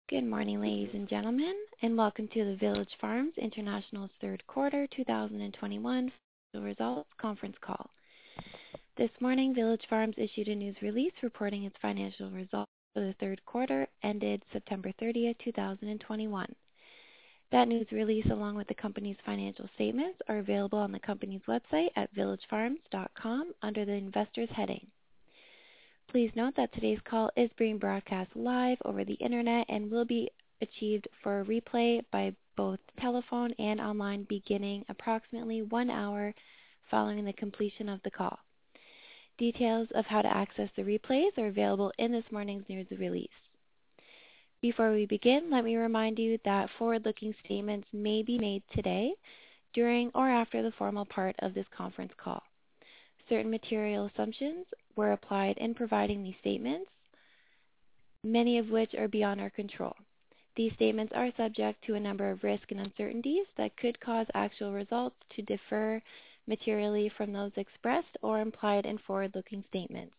Good morning, ladies and gentlemen, and welcome to the Village Farms International's third quarter 2021 results conference call. This morning, Village Farms issued a news release reporting its financial results for the third quarter ended September 30th, 2021. That news release, along with the company's financial statements, are available on the company's website at villagefarms.com under the Investors heading. Please note that today's call is being broadcast live over the internet and will be achieved for a replay by both telephone and online beginning approximately 1 hour following the completion of the call. Details of how to access the replays are available in this morning's news release. Before we begin, let me remind you that forward-looking statements may be made today, during, or after the formal part of this conference call. Certain material assumptions were applied in providing these statements, many of which are beyond our control. These statements are subject to a number of risks and uncertainties that could cause actual results to differ materially from those expressed or implied in forward-looking statements.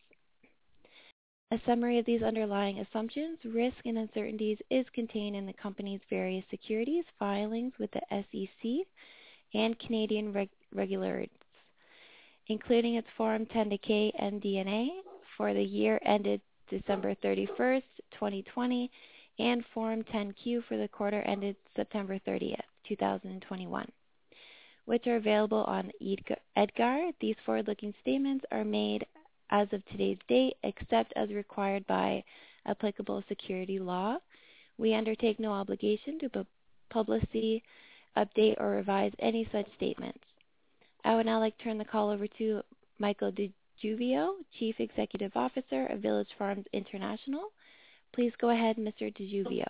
A summary of these underlying assumptions, risks, and uncertainties is contained in the company's various securities filings with the SEC and Canadian regulators, including its Form 10-K MD&A for the year ended December 31st, 2020, and Form 10-Q for the quarter ended September 30th, 2021, which are available on EDGAR. These forward-looking statements are made as of today's date, except as required by applicable security law. We undertake no obligation to publicly update or revise any such statements. I would now like to turn the call over to Michael DeGiuvio, Chief Executive Officer of Village Farms International. Please go ahead, Mr. DeGiuvio.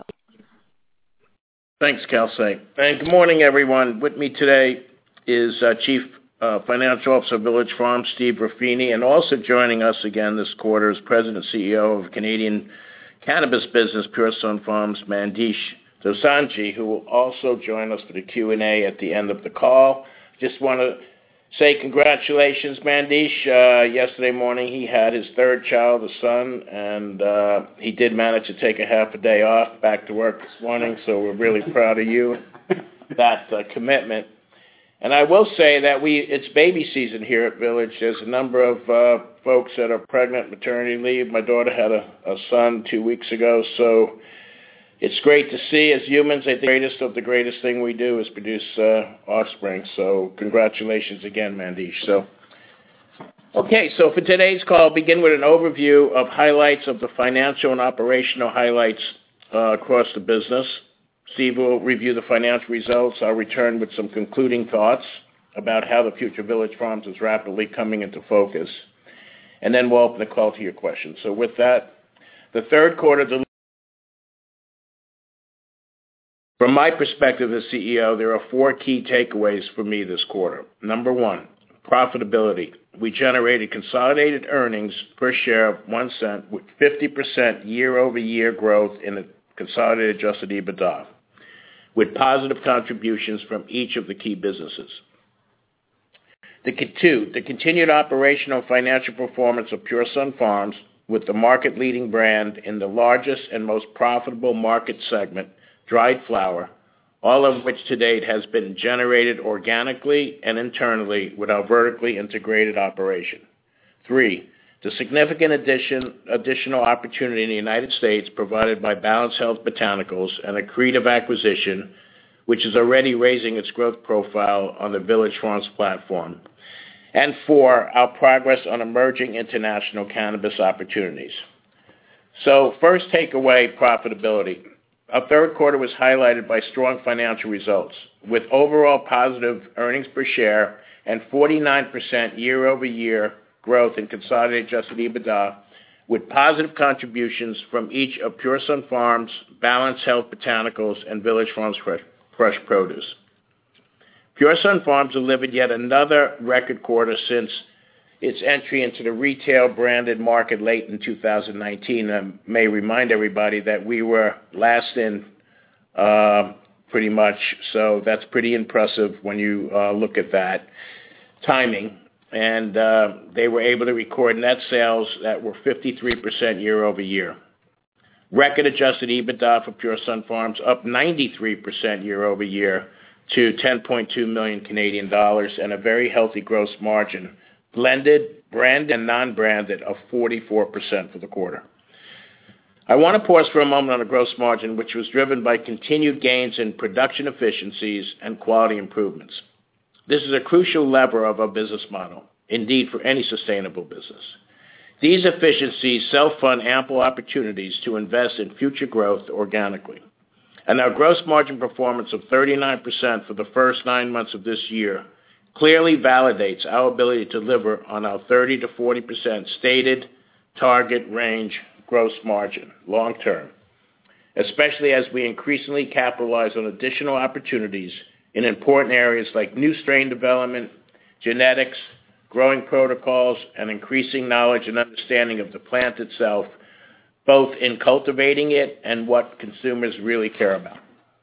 Thanks, Kelsey. And good morning, everyone. With me today is Chief Financial Officer of Village Farms, Steve Ruffini, and also joining us again this quarter is President and CEO of Canadian cannabis business Pure Sunfarms, Mandesh Dosanjh, who will also join us for the Q&A at the end of the call. Just want to say congratulations, Mandesh. Yesterday morning he had his third child, a son, and he did manage to take a half a day off back to work this morning, so we're really proud of you, that commitment. And I will say that it's baby season here at Village. There's a number of folks that are pregnant, maternity leave. My daughter had a son 2 weeks ago, so it's great to see. As humans, I think the greatest thing we do is produce offspring. So congratulations again, Mandesh. So for today's call, I'll begin with an overview of highlights of the financial and operational highlights across the business. Steve will review the financial results. I'll return with some concluding thoughts about how the future Village Farms is rapidly coming into focus. And then we'll open the call to your questions. So with that, the third quarter from my perspective as CEO, there are 4 key takeaways for me this quarter. Number 1, profitability. We generated consolidated earnings per share of 1 cent with 50% year-over-year growth in the consolidated adjusted EBITDA, with positive contributions from each of the key businesses. The continued operational financial performance of Pure Sunfarms with the market-leading brand in the largest and most profitable market segment, dried flower, all of which to date has been generated organically and internally with our vertically integrated operation. 3, the significant additional opportunity in the United States provided by Balanced Health Botanicals, an accretive acquisition, which is already raising its growth profile on the Village Farms platform. And 4, our progress on emerging international cannabis opportunities. So first takeaway, profitability. Our third quarter was highlighted by strong financial results, with overall positive earnings per share and 49% year-over-year growth in consolidated adjusted EBITDA, with positive contributions from each of Pure Sunfarms, Balanced Health Botanicals, and Village Farms Fresh Produce. Pure Sunfarms delivered yet another record quarter since its entry into the retail branded market late in 2019. I may remind everybody that we were last in pretty much, so that's pretty impressive when you look at that timing. And they were able to record net sales that were 53% year over year. Record adjusted EBITDA for Pure Sunfarms up 93% year over year to 10.2 million Canadian dollars, and a very healthy gross margin, blended, branded, and non-branded of 44% for the quarter. I want to pause for a moment on the gross margin, which was driven by continued gains in production efficiencies and quality improvements. This is a crucial lever of our business model, indeed for any sustainable business. These efficiencies self-fund ample opportunities to invest in future growth organically. And our gross margin performance of 39% for the first 9 months of this year clearly validates our ability to deliver on our 30 to 40% stated target range gross margin long term, especially as we increasingly capitalize on additional opportunities in important areas like new strain development, genetics, growing protocols, and increasing knowledge and understanding of the plant itself, both in cultivating it and what consumers really care about.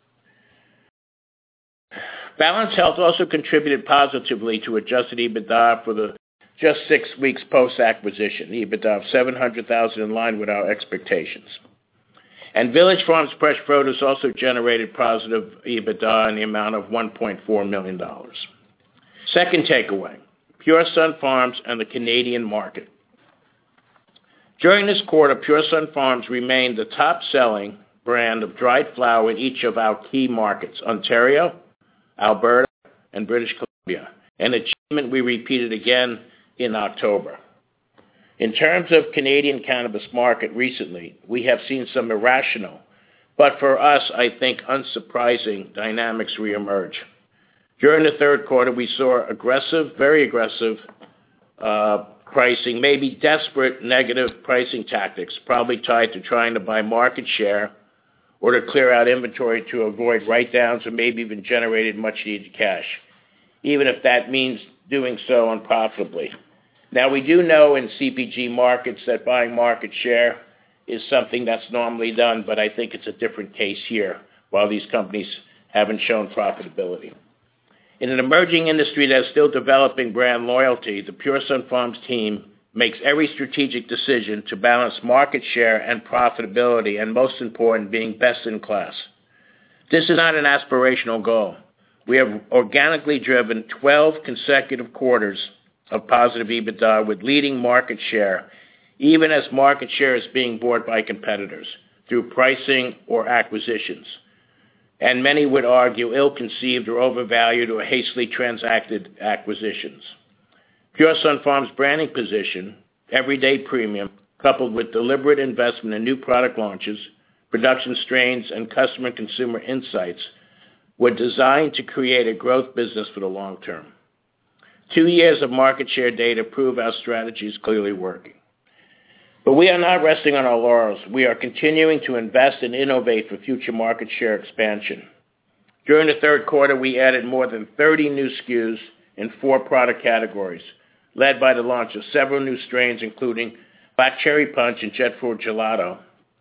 Balanced Health also contributed positively to adjusted EBITDA for the just 6 weeks post-acquisition, EBITDA of $700,000 in line with our expectations. And Village Farms Fresh Produce also generated positive EBITDA in the amount of $1.4 million. Second takeaway, Pure Sunfarms and the Canadian market. During this quarter, Pure Sunfarms remained the top-selling brand of dried flower in each of our key markets, Ontario, Alberta, and British Columbia, an achievement we repeated again in October. In terms of Canadian cannabis market recently, we have seen some irrational, but for us, I think unsurprising dynamics reemerge. During the third quarter, we saw aggressive, very aggressive pricing, maybe desperate negative pricing tactics, probably tied to trying to buy market share or to clear out inventory to avoid write-downs or maybe even generated much-needed cash, even if that means doing so unprofitably. Now, we do know in CPG markets that buying market share is something that's normally done, but I think it's a different case here while these companies haven't shown profitability. In an emerging industry that's still developing brand loyalty, the Pure Sunfarms team makes every strategic decision to balance market share and profitability, and most important, being best in class. This is not an aspirational goal. We have organically driven 12 consecutive quarters of positive EBITDA with leading market share, even as market share is being bought by competitors through pricing or acquisitions, and many would argue ill-conceived or overvalued or hastily transacted acquisitions. Pure Sunfarms' branding position, everyday premium, coupled with deliberate investment in new product launches, production strains, and customer and consumer insights, were designed to create a growth business for the long term. 2 years of market share data prove our strategy is clearly working. But we are not resting on our laurels. We are continuing to invest and innovate for future market share expansion. During the third quarter, we added more than 30 new SKUs in 4 product categories, led by the launch of several new strains, including Black Cherry Punch and Jet Fruit Gelato,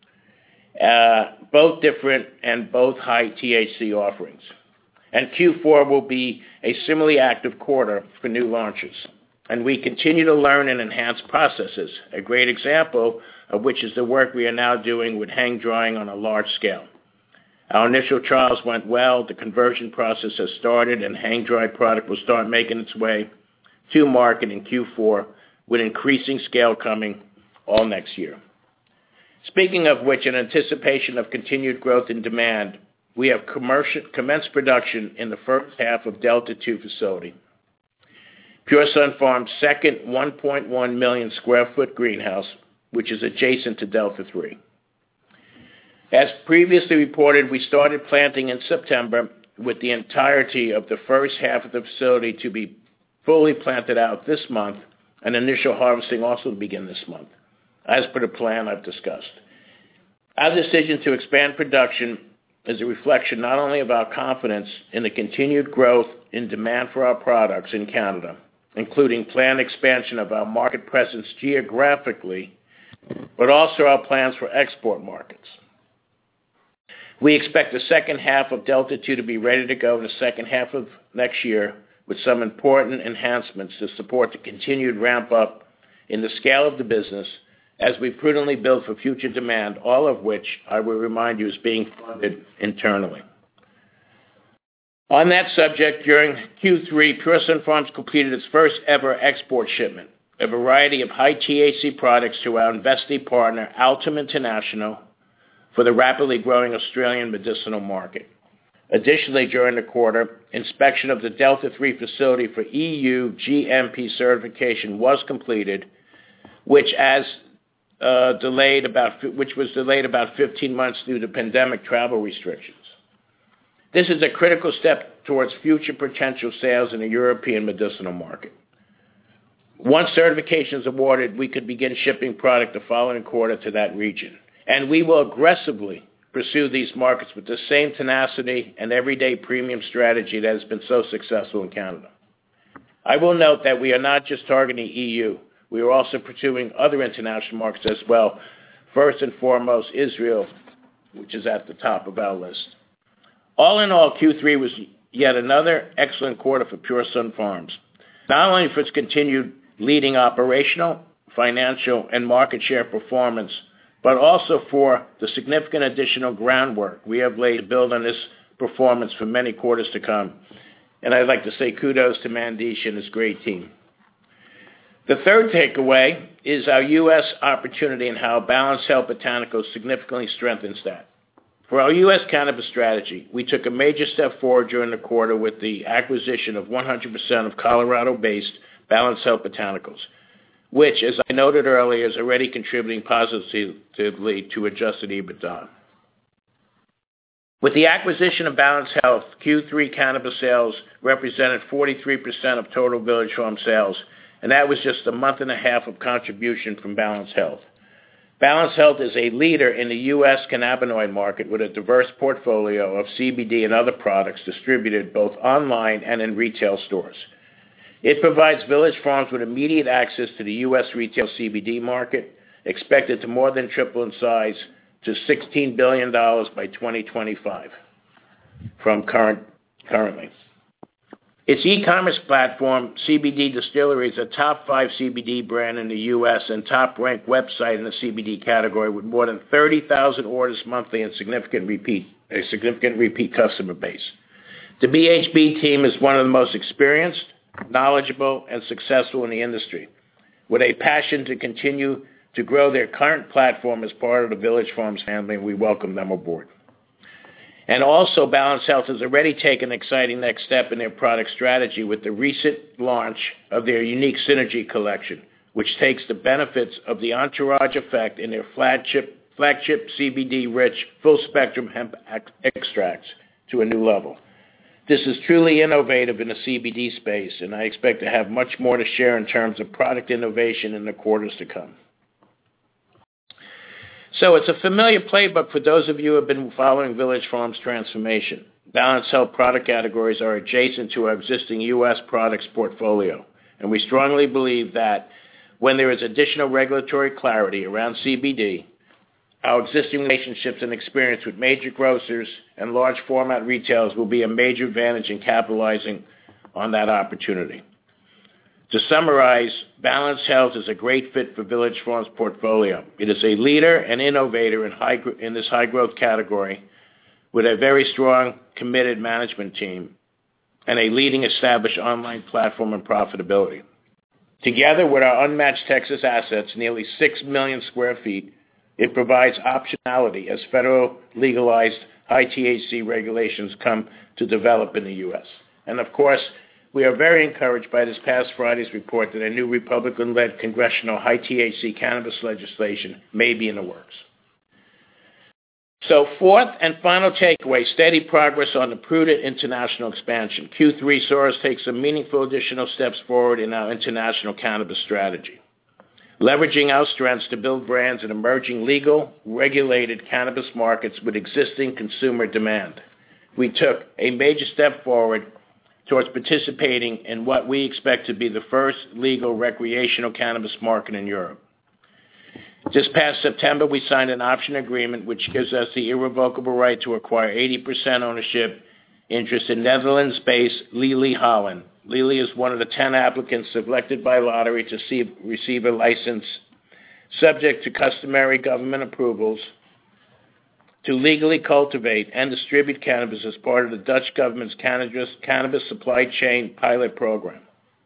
both different and both high THC offerings. And Q4 will be a similarly active quarter for new launches. And we continue to learn and enhance processes, a great example of which is the work we are now doing with hang drying on a large scale. Our initial trials went well, the conversion process has started, and hang dry product will start making its way to market in Q4, with increasing scale coming all next year. Speaking of which, in anticipation of continued growth in demand, we have commenced production in the first half of Delta 2 facility, Pure Sunfarms' second 1.1 million square foot greenhouse, which is adjacent to Delta 3. As previously reported, we started planting in September, with the entirety of the first half of the facility to be fully planted out this month, and initial harvesting also to begin this month, as per the plan I've discussed. Our decision to expand production is a reflection not only of our confidence in the continued growth in demand for our products in Canada, including planned expansion of our market presence geographically, but also our plans for export markets. We expect the second half of Delta 2 to be ready to go in the second half of next year, with some important enhancements to support the continued ramp up in the scale of the business as we prudently build for future demand, all of which, I will remind you, is being funded internally. On that subject, during Q3, Pure Sunfarms completed its first ever export shipment, a variety of high THC products to our investee partner, Altum International, for the rapidly growing Australian medicinal market. Additionally, during the quarter, inspection of the Delta 3 facility for EU GMP certification was completed, which was delayed about 15 months due to pandemic travel restrictions. This is a critical step towards future potential sales in the European medicinal market. Once certification is awarded, we could begin shipping product the following quarter to that region. And we will aggressively pursue these markets with the same tenacity and everyday premium strategy that has been so successful in Canada. I will note that we are not just targeting EU. We are also pursuing other international markets as well. First and foremost, Israel, which is at the top of our list. All in all, Q3 was yet another excellent quarter for Pure Sunfarms, not only for its continued leading operational, financial, and market share performance, but also for the significant additional groundwork we have laid to build on this performance for many quarters to come. And I'd like to say kudos to Mandish and his great team. The third takeaway is our U.S. opportunity and how Balanced Health Botanicals significantly strengthens that. For our U.S. cannabis strategy, we took a major step forward during the quarter with the acquisition of 100% of Colorado-based Balanced Health Botanicals, which, as I noted earlier, is already contributing positively to adjusted EBITDA. With the acquisition of Balanced Health, Q3 cannabis sales represented 43% of total Village Farms sales, and that was just a month and a half of contribution from Balanced Health. Balanced Health is a leader in the U.S. cannabinoid market with a diverse portfolio of CBD and other products distributed both online and in retail stores. It provides Village Farms with immediate access to the U.S. retail CBD market, expected to more than triple in size to $16 billion by 2025 from currently. Its e-commerce platform, CBD Distillery, is a top 5 CBD brand in the U.S. and top-ranked website in the CBD category with more than 30,000 orders monthly and a significant repeat customer base. The BHB team is one of the most experienced, knowledgeable, and successful in the industry, with a passion to continue to grow their current platform as part of the Village Farms family, and we welcome them aboard. And also, Balanced Health has already taken an exciting next step in their product strategy with the recent launch of their unique Synergy collection, which takes the benefits of the entourage effect in their flagship CBD-rich, full-spectrum hemp extracts to a new level. This is truly innovative in the CBD space, and I expect to have much more to share in terms of product innovation in the quarters to come. So it's a familiar playbook for those of you who have been following Village Farms' transformation. Balanced Health product categories are adjacent to our existing U.S. products portfolio, and we strongly believe that when there is additional regulatory clarity around CBD, our existing relationships and experience with major grocers and large format retailers will be a major advantage in capitalizing on that opportunity. To summarize, Balanced Health is a great fit for Village Farms' portfolio. It is a leader and innovator in this high-growth category with a very strong, committed management team and a leading established online platform and profitability. Together with our unmatched Texas assets, nearly 6 million square feet, it provides optionality as federal legalized high THC regulations come to develop in the U.S. And of course, we are very encouraged by this past Friday's report that a new Republican-led congressional high THC cannabis legislation may be in the works. So fourth and final takeaway, steady progress on the prudent international expansion. Q3 saw us take some meaningful additional steps forward in our international cannabis strategy, leveraging our strengths to build brands in emerging legal, regulated cannabis markets with existing consumer demand. We took a major step forward towards participating in what we expect to be the first legal recreational cannabis market in Europe. This past September, we signed an option agreement which gives us the irrevocable right to acquire 80% ownership interest in Netherlands-based Lely Holland. Lely is one of the 10 applicants selected by lottery to receive a license subject to customary government approvals, to legally cultivate and distribute cannabis as part of the Dutch government's cannabis supply chain pilot program.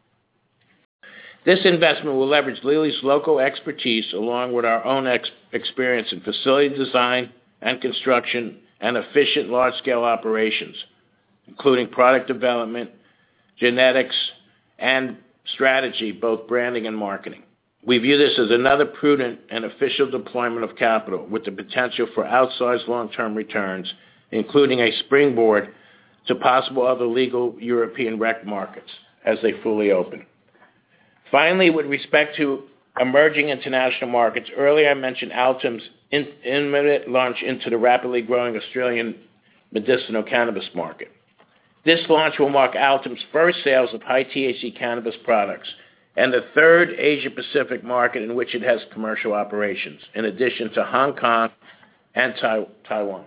This investment will leverage Lilly's local expertise along with our own experience in facility design and construction and efficient large-scale operations, including product development, genetics, and strategy, both branding and marketing. We view this as another prudent and official deployment of capital with the potential for outsized long-term returns, including a springboard to possible other legal European rec markets as they fully open. Finally, with respect to emerging international markets, earlier I mentioned Altum's imminent launch into the rapidly growing Australian medicinal cannabis market. This launch will mark Altum's first sales of high-THC cannabis products and the third Asia-Pacific market in which it has commercial operations, in addition to Hong Kong and Taiwan.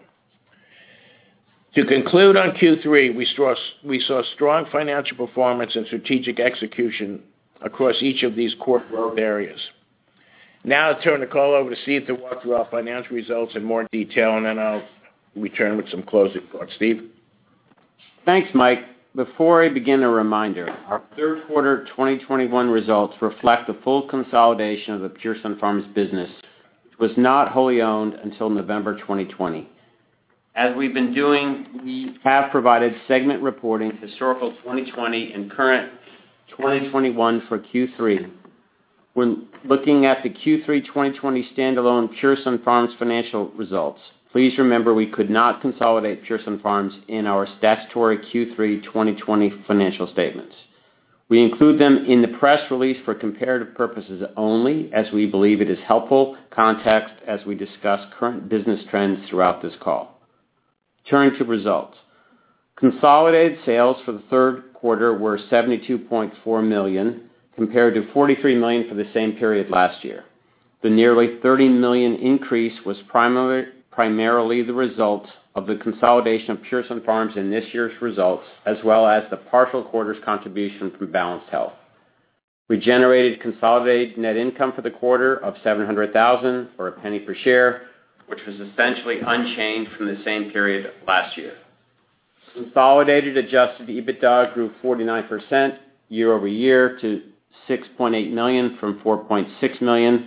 To conclude on Q3, we saw strong financial performance and strategic execution across each of these core growth areas. Now I'll turn the call over to Steve to walk through our financial results in more detail, and then I'll return with some closing thoughts. Steve? Thanks, Mike. Before I begin, a reminder, our third quarter 2021 results reflect the full consolidation of the Pure Sunfarms business, which was not wholly owned until November 2020. As we've been doing, we have provided segment reporting, historical 2020 and current 2021 for Q3. When looking at the Q3 2020 standalone Pure Sunfarms financial results, please remember we could not consolidate Pure Sunfarms in our statutory Q3 2020 financial statements. We include them in the press release for comparative purposes only, as we believe it is helpful context as we discuss current business trends throughout this call. Turning to results. Consolidated sales for the third quarter were $72.4 million, compared to $43 million for the same period last year. The nearly $30 million increase was primarily the result of the consolidation of Pure Sunfarms in this year's results, as well as the partial quarter's contribution from Balanced Health. We generated consolidated net income for the quarter of $700,000, or $0.01 per share, which was essentially unchanged from the same period last year. Consolidated adjusted EBITDA grew 49% year over year to $6.8 million from $4.6 million.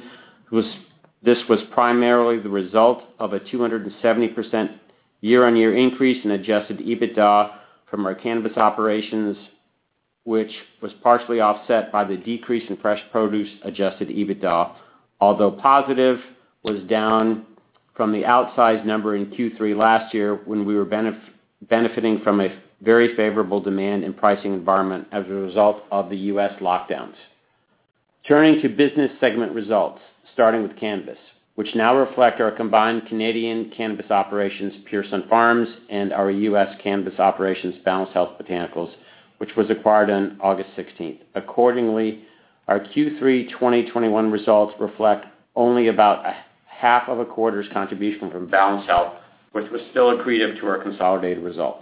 This was primarily the result of a 270% year-on-year increase in adjusted EBITDA from our cannabis operations, which was partially offset by the decrease in fresh produce adjusted EBITDA, although positive, was down from the outsized number in Q3 last year when we were benefiting from a very favorable demand and pricing environment as a result of the U.S. lockdowns. Turning to business segment results, starting with cannabis, which now reflect our combined Canadian cannabis operations, Pure Sunfarms, and our U.S. cannabis operations, Balanced Health Botanicals, which was acquired on August 16th. Accordingly, our Q3 2021 results reflect only about half of a quarter's contribution from Balanced Health, which was still accretive to our consolidated results.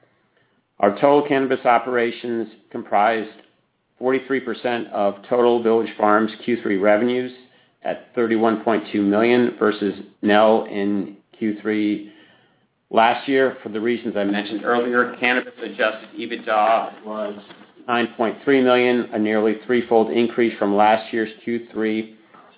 Our total cannabis operations comprised 43% of total Village Farms Q3 revenues at $31.2 million versus nil in Q3 last year. For the reasons I mentioned earlier, cannabis adjusted EBITDA was $9.3 million, a nearly threefold increase from last year's Q3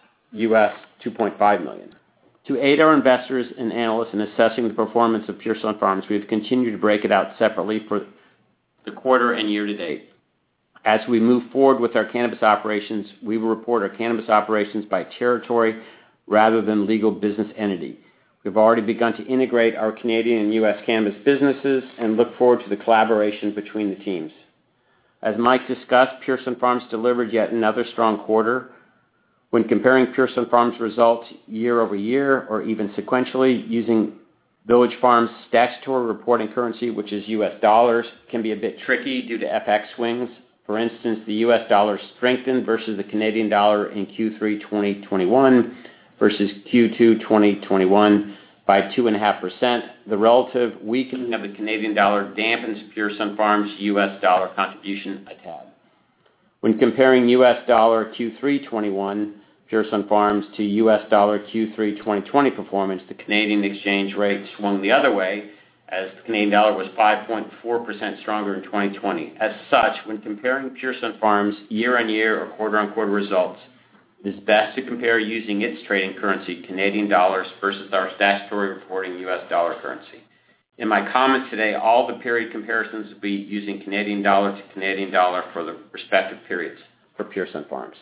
US $2.5 million. To aid our investors and analysts in assessing the performance of Pure Sunfarms, we have continued to break it out separately for the quarter and year to date. As we move forward with our cannabis operations, we will report our cannabis operations by territory rather than legal business entity. We've already begun to integrate our Canadian and U.S. cannabis businesses and look forward to the collaboration between the teams. As Mike discussed, Pure Sunfarms delivered yet another strong quarter. When comparing Pure Sunfarms results year over year or even sequentially using Village Farms' statutory reporting currency, which is U.S. dollars, can be a bit tricky due to FX swings. For instance, the U.S. dollar strengthened versus the Canadian dollar in Q3 2021 versus Q2 2021 by 2.5%. The relative weakening of the Canadian dollar dampens Pure Sunfarms' U.S. dollar contribution a tad. When comparing U.S. dollar Q3 21, Pure Sunfarms to U.S. dollar Q3 2020 performance, the Canadian exchange rate swung the other way, as the Canadian dollar was 5.4% stronger in 2020. As such, when comparing Pure Sunfarms year-on-year or quarter-on-quarter results, it is best to compare using its trading currency, Canadian dollars, versus our statutory reporting U.S. dollar currency. In my comments today, all the period comparisons will be using Canadian dollar to Canadian dollar for the respective periods for Pure Sunfarms.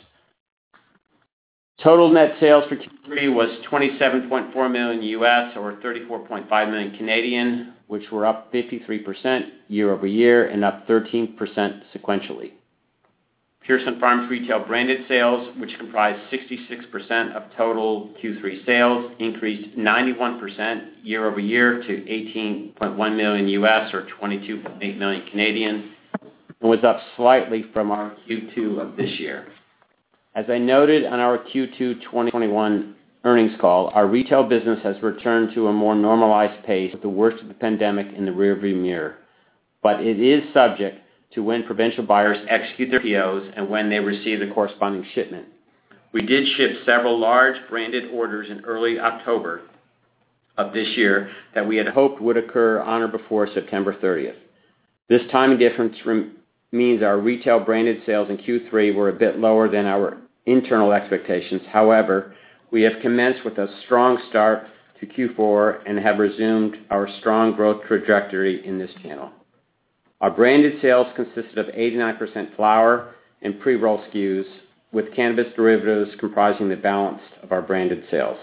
Total net sales for Q3 was $27.4 million U.S. or 34.5 million Canadian, which were up 53% year over year and up 13% sequentially. Pure Sunfarms retail branded sales, which comprised 66% of total Q3 sales, increased 91% year over year to $18.1 million U.S. or 22.8 million Canadian, and was up slightly from our Q2 of this year. As I noted on our Q2 2021 earnings call, our retail business has returned to a more normalized pace with the worst of the pandemic in the rearview mirror, but it is subject to when provincial buyers execute their POs and when they receive the corresponding shipment. We did ship several large branded orders in early October of this year that we had hoped would occur on or before September 30th. This timing difference means our retail branded sales in Q3 were a bit lower than our internal expectations. However, we have commenced with a strong start to Q4 and have resumed our strong growth trajectory in this channel. Our branded sales consisted of 89% flower and pre-roll SKUs, with cannabis derivatives comprising the balance of our branded sales.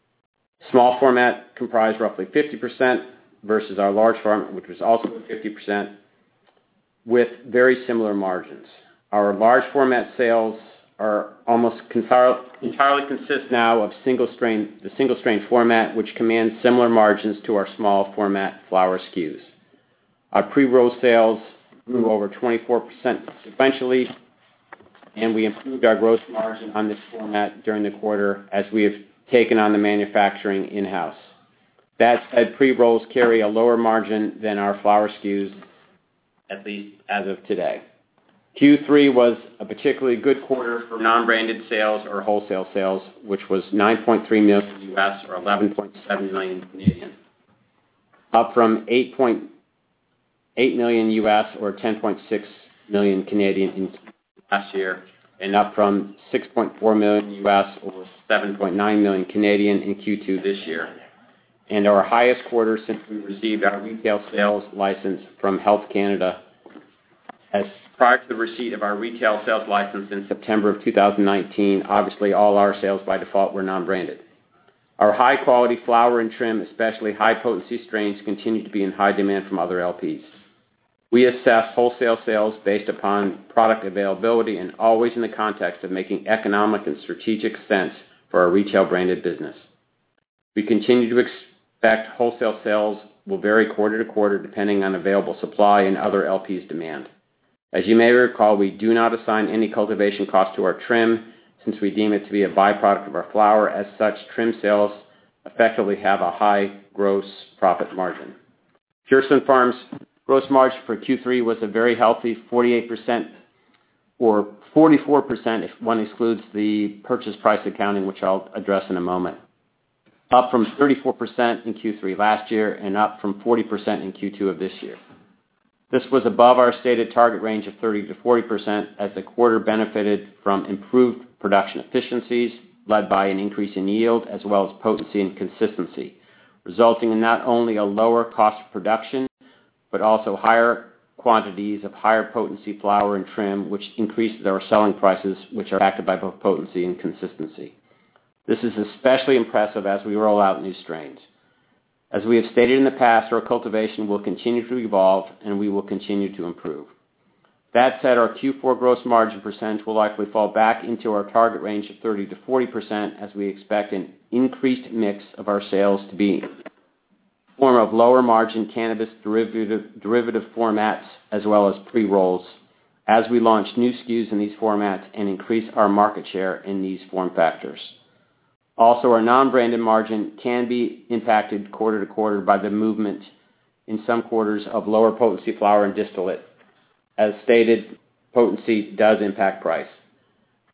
Small format comprised roughly 50% versus our large format, which was also 50%, with very similar margins. Our large format sales are almost entirely consist now of the single strain format, which commands similar margins to our small format flower SKUs. Our pre-roll sales grew over 24% sequentially, and we improved our gross margin on this format during the quarter as we have taken on the manufacturing in-house. That said, pre-rolls carry a lower margin than our flower SKUs, at least as of today. Q3 was a particularly good quarter for non-branded sales or wholesale sales, which was $9.3 million U.S. or 11.7 million Canadian, up from $8.8 million U.S. or 10.6 million Canadian in last year, and up from $6.4 million U.S. or 7.9 million Canadian in Q2 this year, and our highest quarter since we received our retail sales license from Health Canada. As prior to the receipt of our retail sales license in September of 2019, obviously all our sales by default were non-branded. Our high-quality flower and trim, especially high-potency strains, continue to be in high demand from other LPs. We assess wholesale sales based upon product availability and always in the context of making economic and strategic sense for our retail branded business. We continue to expect wholesale sales will vary quarter to quarter depending on available supply and other LPs' demand. As you may recall, we do not assign any cultivation cost to our trim since we deem it to be a byproduct of our flower. As such, trim sales effectively have a high gross profit margin. Pure Sunfarms' gross margin for Q3 was a very healthy 48% or 44% if one excludes the purchase price accounting, which I'll address in a moment, up from 34% in Q3 last year and up from 40% in Q2 of this year. This was above our stated target range of 30 to 40% as the quarter benefited from improved production efficiencies led by an increase in yield as well as potency and consistency, resulting in not only a lower cost of production, but also higher quantities of higher potency flower and trim, which increases our selling prices, which are backed by both potency and consistency. This is especially impressive as we roll out new strains. As we have stated in the past, our cultivation will continue to evolve and we will continue to improve. That said, our Q4 gross margin percentage will likely fall back into our target range of 30 to 40% as we expect an increased mix of our sales to be in the form of lower margin cannabis derivative formats as well as pre-rolls as we launch new SKUs in these formats and increase our market share in these form factors. Also, our non-branded margin can be impacted quarter to quarter by the movement in some quarters of lower potency flower and distillate. As stated, potency does impact price.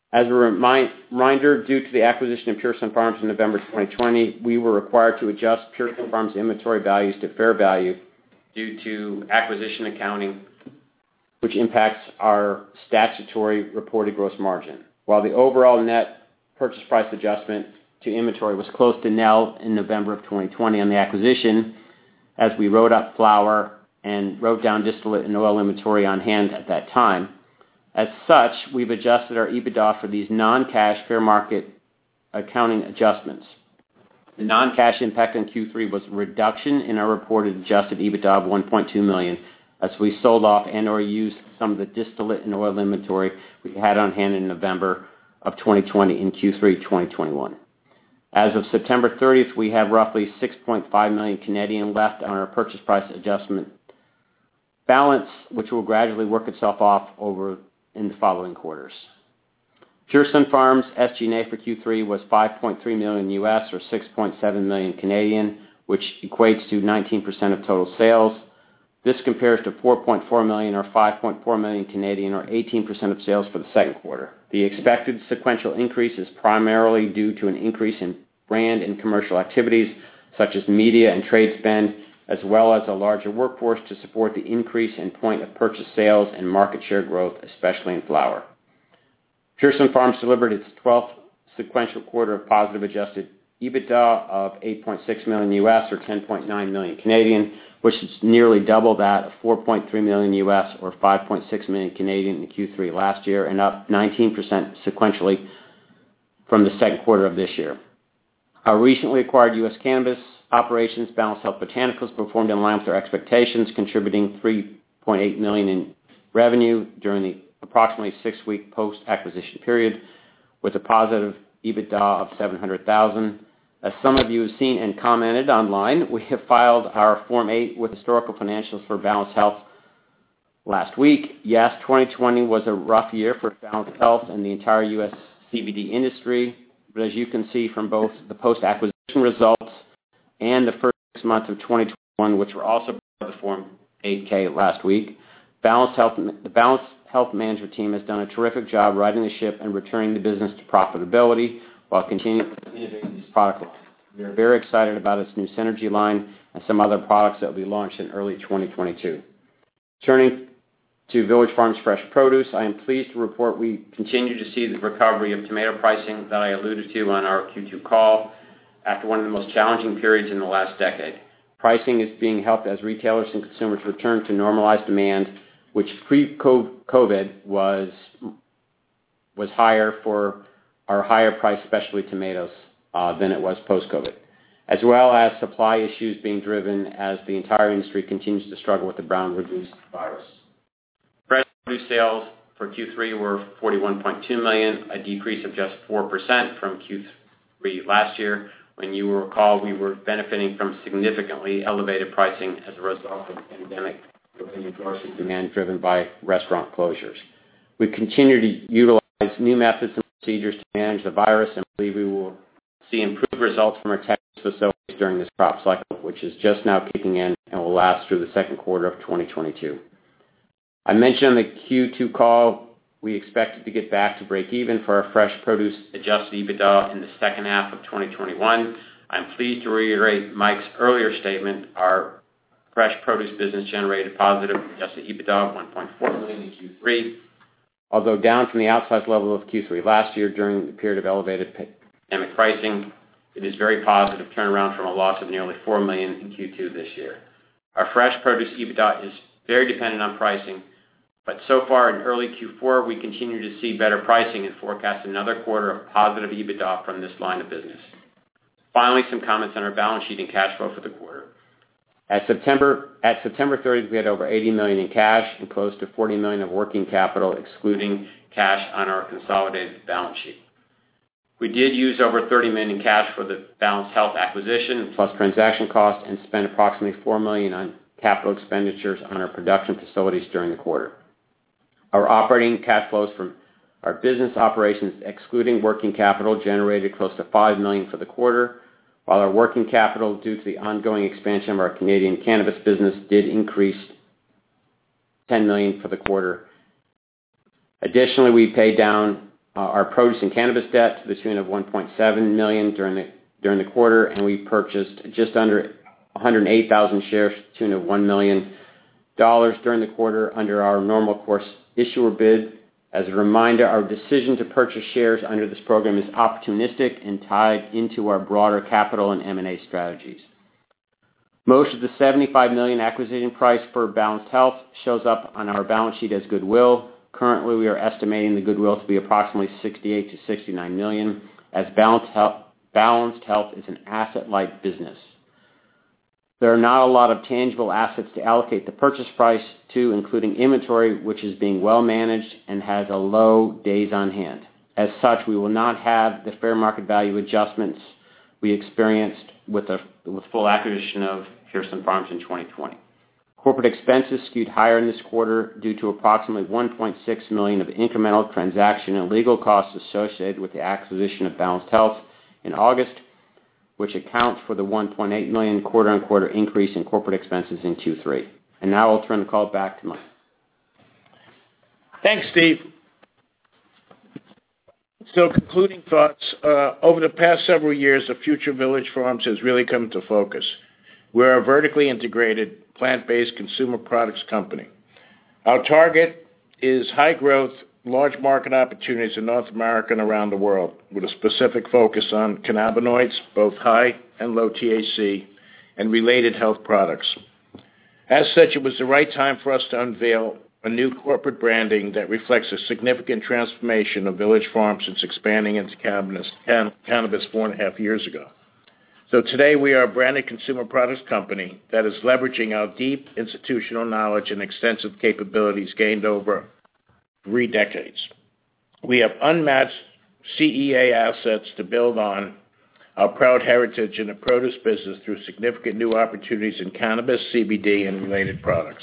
As a reminder, due to the acquisition of Pure Sunfarms in November 2020, we were required to adjust Pure Sunfarms inventory values to fair value due to acquisition accounting, which impacts our statutory reported gross margin. While the overall net purchase price adjustment to inventory was close to nil in November of 2020 on the acquisition, as we wrote up flour and wrote down distillate and oil inventory on hand at that time. As such, we've adjusted our EBITDA for these non-cash fair market accounting adjustments. The non-cash impact in Q3 was a reduction in our reported adjusted EBITDA of $1.2 million, as we sold off and or used some of the distillate and oil inventory we had on hand in November of 2020 in Q3 2021. As of September 30th, we have roughly 6.5 million Canadian left on our purchase price adjustment balance, which will gradually work itself off over in the following quarters. Pure Sunfarms SG&A for Q3 was $5.3 million US or 6.7 million Canadian, which equates to 19% of total sales. This compares to $4.4 million or 5.4 million Canadian or 18% of sales for the second quarter. The expected sequential increase is primarily due to an increase in brand and commercial activities such as media and trade spend, as well as a larger workforce to support the increase in point of purchase sales and market share growth, especially in flour. Pure Sunfarms delivered its 12th sequential quarter of positive adjusted EBITDA of $8.6 million US or 10.9 million Canadian, which is nearly double that of $4.3 million US or 5.6 million Canadian in Q3 last year, and up 19% sequentially from the second quarter of this year. Our recently acquired U.S. cannabis operations, Balanced Health Botanicals, performed in line with our expectations, contributing $3.8 million in revenue during the approximately 6-week post-acquisition period, with a positive EBITDA of $700,000. As some of you have seen and commented online, we have filed our Form 8 with historical financials for Balanced Health last week. Yes, 2020 was a rough year for Balanced Health and the entire U.S. CBD industry, but as you can see from both the post-acquisition results and the first 6 months of 2021, which were also part of the Form 8K last week, the Balanced Health management team has done a terrific job riding the ship and returning the business to profitability while continuing to innovate these product lines. We are very excited about its new Synergy line and some other products that will be launched in early 2022. Turning to Village Farms Fresh Produce, I am pleased to report we continue to see the recovery of tomato pricing that I alluded to on our Q2 call after one of the most challenging periods in the last decade. Pricing is being helped as retailers and consumers return to normalized demand, which pre-COVID was higher for our higher priced specialty tomatoes than it was post-COVID, as well as supply issues being driven as the entire industry continues to struggle with the brown rugose virus. Fresh produce sales for Q3 were $41.2 million, a decrease of just 4% from Q3 last year, when you will recall we were benefiting from significantly elevated pricing as a result of the pandemic and demand driven by restaurant closures. We continue to utilize new methods and procedures to manage the virus and believe we will see improved results from our Texas facilities during this crop cycle, which is just now kicking in and will last through the second quarter of 2022. I mentioned on the Q2 call we expected to get back to break even for our fresh produce adjusted EBITDA in the second half of 2021. I'm pleased to reiterate Mike's earlier statement. Our fresh produce business generated positive adjusted EBITDA of $1.4 million in Q3. Although down from the outsized level of Q3 last year during the period of elevated pandemic pricing, it is very positive turnaround from a loss of nearly $4 million in Q2 this year. Our fresh produce EBITDA is very dependent on pricing, but so far in early Q4, we continue to see better pricing and forecast another quarter of positive EBITDA from this line of business. Finally, some comments on our balance sheet and cash flow for the quarter. At September 30th, we had over $80 million in cash and close to $40 million of working capital, excluding cash on our consolidated balance sheet. We did use over $30 million in cash for the Balanced Health acquisition, plus transaction costs, and spent approximately $4 million on capital expenditures on our production facilities during the quarter. Our operating cash flows from our business operations, excluding working capital, generated close to $5 million for the quarter, while our working capital, due to the ongoing expansion of our Canadian cannabis business, did increase $10 million for the quarter. Additionally, we paid down our produce and cannabis debt to the tune of $1.7 million during the quarter, and we purchased just under 108,000 shares to the tune of $1 million during the quarter under our normal course issuer bid. As a reminder, our decision to purchase shares under this program is opportunistic and tied into our broader capital and M&A strategies. Most of the $75 million acquisition price for Balanced Health shows up on our balance sheet as goodwill. Currently, we are estimating the goodwill to be approximately $68 to $69 million, as Balanced Health is an asset-light business. There are not a lot of tangible assets to allocate the purchase price to, including inventory, which is being well managed and has a low days on hand. As such, we will not have the fair market value adjustments we experienced with full acquisition of Pearson Farms in 2020. Corporate expenses skewed higher in this quarter due to approximately $1.6 million of incremental transaction and legal costs associated with the acquisition of Balanced Health in August, which accounts for the $1.8 million quarter-on-quarter increase in corporate expenses in Q3. And now I'll turn the call back to Mike. Thanks, Steve. So concluding thoughts, over the past several years, the future of Village Farms has really come into focus. We're a vertically integrated, plant-based consumer products company. Our target is high growth, large market opportunities in North America and around the world, with a specific focus on cannabinoids, both high and low THC, and related health products. As such, it was the right time for us to unveil a new corporate branding that reflects a significant transformation of Village Farms since expanding into cannabis 4.5 years ago. So today we are a branded consumer products company that is leveraging our deep institutional knowledge and extensive capabilities gained over 3 decades. We have unmatched CEA assets to build on our proud heritage in the produce business through significant new opportunities in cannabis, CBD, and related products.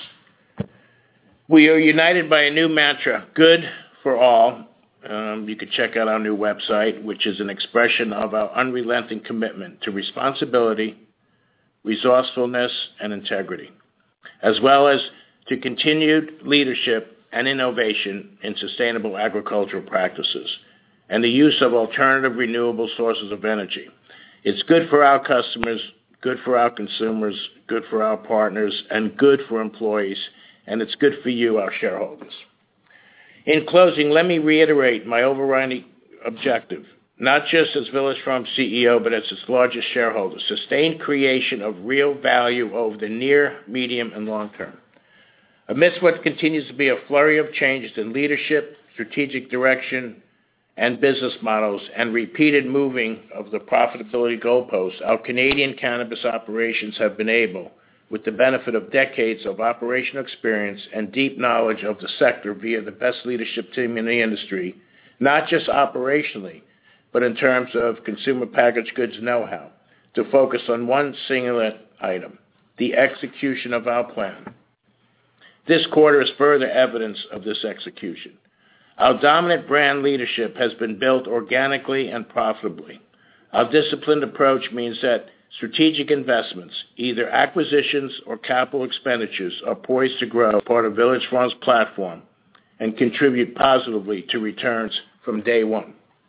We are united by a new mantra, good for all. You can check out our new website, which is an expression of our unrelenting commitment to responsibility, resourcefulness, and integrity, as well as to continued leadership and innovation in sustainable agricultural practices and the use of alternative renewable sources of energy. It's good for our customers, good for our consumers, good for our partners, and good for employees, and it's good for you, our shareholders. In closing, let me reiterate my overriding objective, not just as Village Farms CEO, but as its largest shareholder: sustained creation of real value over the near, medium, and long term. Amidst what continues to be a flurry of changes in leadership, strategic direction, and business models, and repeated moving of the profitability goalposts, our Canadian cannabis operations have been able, with the benefit of decades of operational experience and deep knowledge of the sector via the best leadership team in the industry, not just operationally, but in terms of consumer packaged goods know-how, to focus on one singular item: the execution of our plan. This quarter is further evidence of this execution. Our dominant brand leadership has been built organically and profitably. Our disciplined approach means that strategic investments, either acquisitions or capital expenditures, are poised to grow part of Village Farms' platform and contribute positively to returns from day one.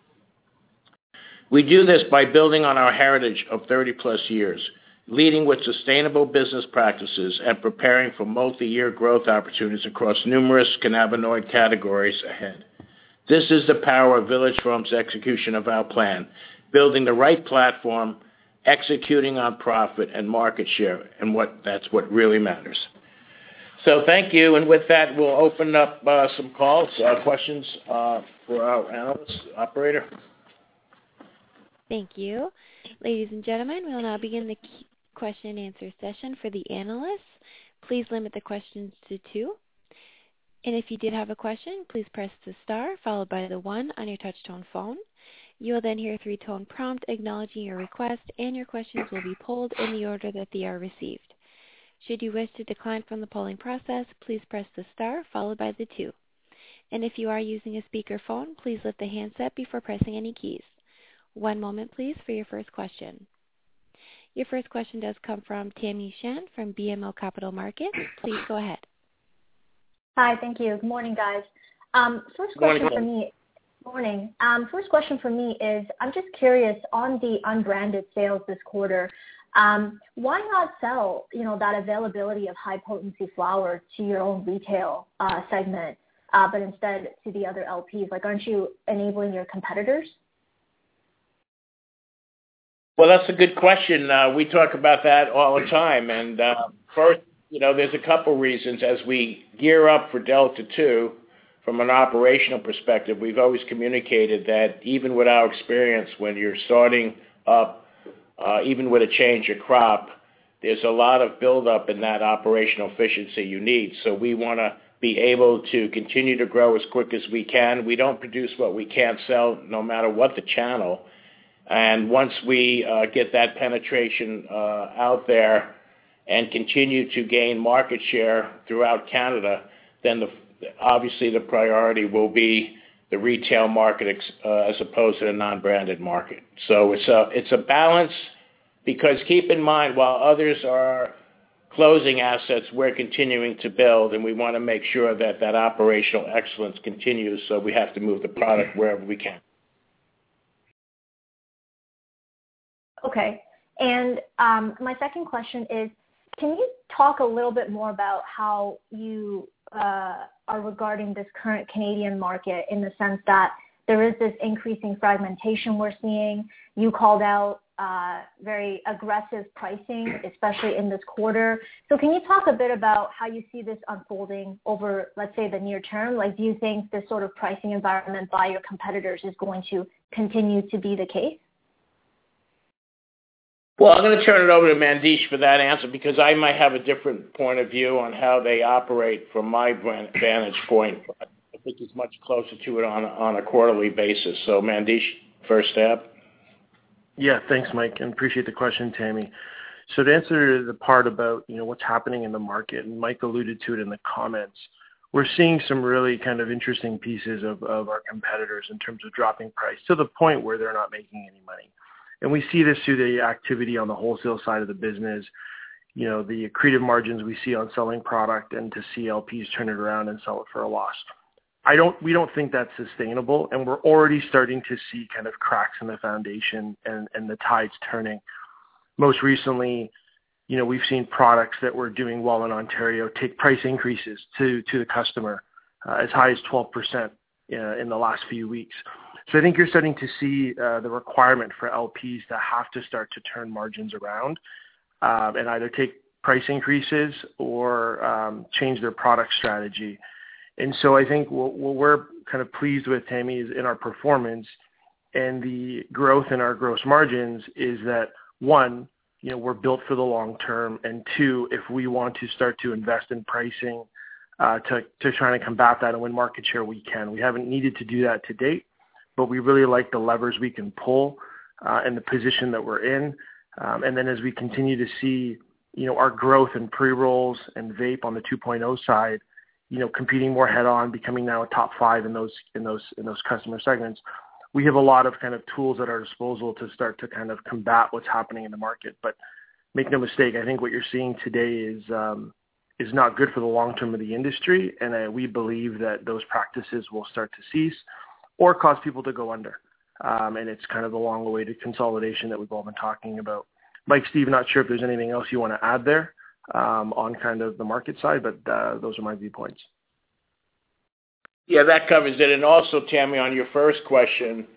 We do this by building on our heritage of 30-plus years, leading with sustainable business practices and preparing for multi-year growth opportunities across numerous cannabinoid categories ahead. This is the power of Village Farms' execution of our plan, building the right platform, executing on profit and market share, and that's what really matters. So thank you, and with that, we'll open up some calls, questions for our analysts. Operator. Thank you. Ladies and gentlemen, we will now begin the question and answer session for the analysts. Please limit the questions to 2. And if you did have a question, please press the star followed by the 1 on your touch-tone phone. You will then hear a 3-tone prompt acknowledging your request, and your questions will be polled in the order that they are received. Should you wish to decline from the polling process, please press the star followed by the 2. And if you are using a speakerphone, please lift the handset before pressing any keys. One moment, please, for your first question. Your first question does come from Tamy Shen from BMO Capital Markets. Please go ahead. Hi, thank you. Good morning, guys. First question for me. Morning. First question for me is, I'm just curious on the unbranded sales this quarter. Why not sell, that availability of high potency flower to your own retail segment, but instead to the other LPs? Like, aren't you enabling your competitors? Well, that's a good question. We talk about that all the time. And first, there's a couple reasons. As we gear up for Delta 2, from an operational perspective, we've always communicated that even with our experience, when you're starting up, even with a change of crop, there's a lot of buildup in that operational efficiency you need. So we want to be able to continue to grow as quick as we can. We don't produce what we can't sell, no matter what the channel. And once we get that penetration out there and continue to gain market share throughout Canada, then obviously the priority will be the retail market as opposed to the non-branded market. So it's a balance, because keep in mind, while others are closing assets, we're continuing to build, and we want to make sure that that operational excellence continues, so we have to move the product wherever we can. Okay. And my second question is, can you talk a little bit more about how you are regarding this current Canadian market, in the sense that there is this increasing fragmentation we're seeing? You called out very aggressive pricing, especially in this quarter. So can you talk a bit about how you see this unfolding over, let's say, the near term? Like, do you think this sort of pricing environment by your competitors is going to continue to be the case? Well, I'm going to turn it over to Mandesh for that answer, because I might have a different point of view on how they operate from my vantage point. I think it's much closer to it on a quarterly basis. So, Mandesh, first stab. Yeah, thanks, Mike, and appreciate the question, Tammy. So to answer the part about, what's happening in the market, and Mike alluded to it in the comments, we're seeing some really kind of interesting pieces of our competitors in terms of dropping price to the point where they're not making any money. And we see this through the activity on the wholesale side of the business, the accretive margins we see on selling product, and to see LPs turn it around and sell it for a loss. We don't think that's sustainable, and we're already starting to see kind of cracks in the foundation and the tides turning. Most recently, we've seen products that were doing well in Ontario take price increases to the customer as high as 12% in the last few weeks. So I think you're starting to see the requirement for LPs to have to start to turn margins around and either take price increases or change their product strategy. And so I think what we're kind of pleased with, Tammy, is in our performance and the growth in our gross margins is that, one, we're built for the long term, and two, if we want to start to invest in pricing to try to combat that and win market share, we can. We haven't needed to do that to date, but we really like the levers we can pull and the position that we're in. And then as we continue to see, our growth in pre-rolls and vape on the 2.0 side, competing more head on, becoming now a top 5 in those customer segments, we have a lot of kind of tools at our disposal to start to kind of combat what's happening in the market. But make no mistake, I think what you're seeing today is not good for the long term of the industry, and we believe that those practices will start to cease or cause people to go under. And it's kind of the long-awaited consolidation that we've all been talking about. Mike, Steve, not sure if there's anything else you want to add there on kind of the market side, but those are my viewpoints. Yeah, that covers it. And also, Tammy, on your first question,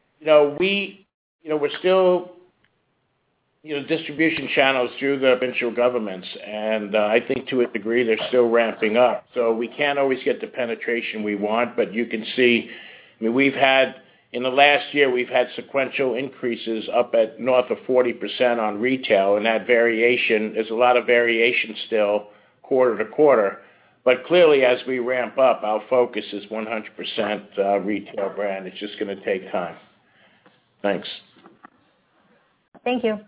we're still, distribution channels through the provincial governments, and I think to a degree they're still ramping up. So we can't always get the penetration we want, but you can see, in the last year, we've had sequential increases up at north of 40% on retail, and that variation, there's a lot of variation still quarter to quarter. But clearly, as we ramp up, our focus is 100% retail brand. It's just going to take time. Thanks. Thank you.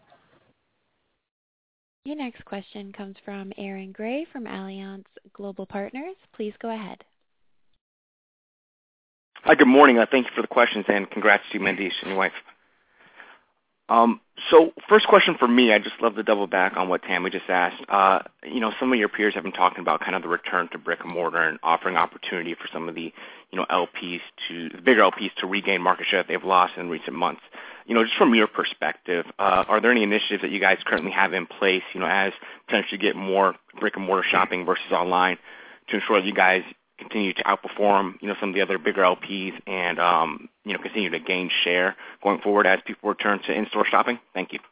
Your next question comes from Aaron Gray from Alliance Global Partners. Please go ahead. Hi, good morning. Thank you for the questions, and congrats to you, Mandesh, and your wife. So first question for me, I just love to double back on what Tammy just asked. Some of your peers have been talking about kind of the return to brick and mortar and offering opportunity for some of the, the bigger LPs to regain market share that they've lost in recent months. Just from your perspective, are there any initiatives that you guys currently have in place, as potentially get more brick and mortar shopping versus online to ensure that you guys continue to outperform, some of the other bigger LPs and, continue to gain share going forward as people return to in-store shopping? Thank you.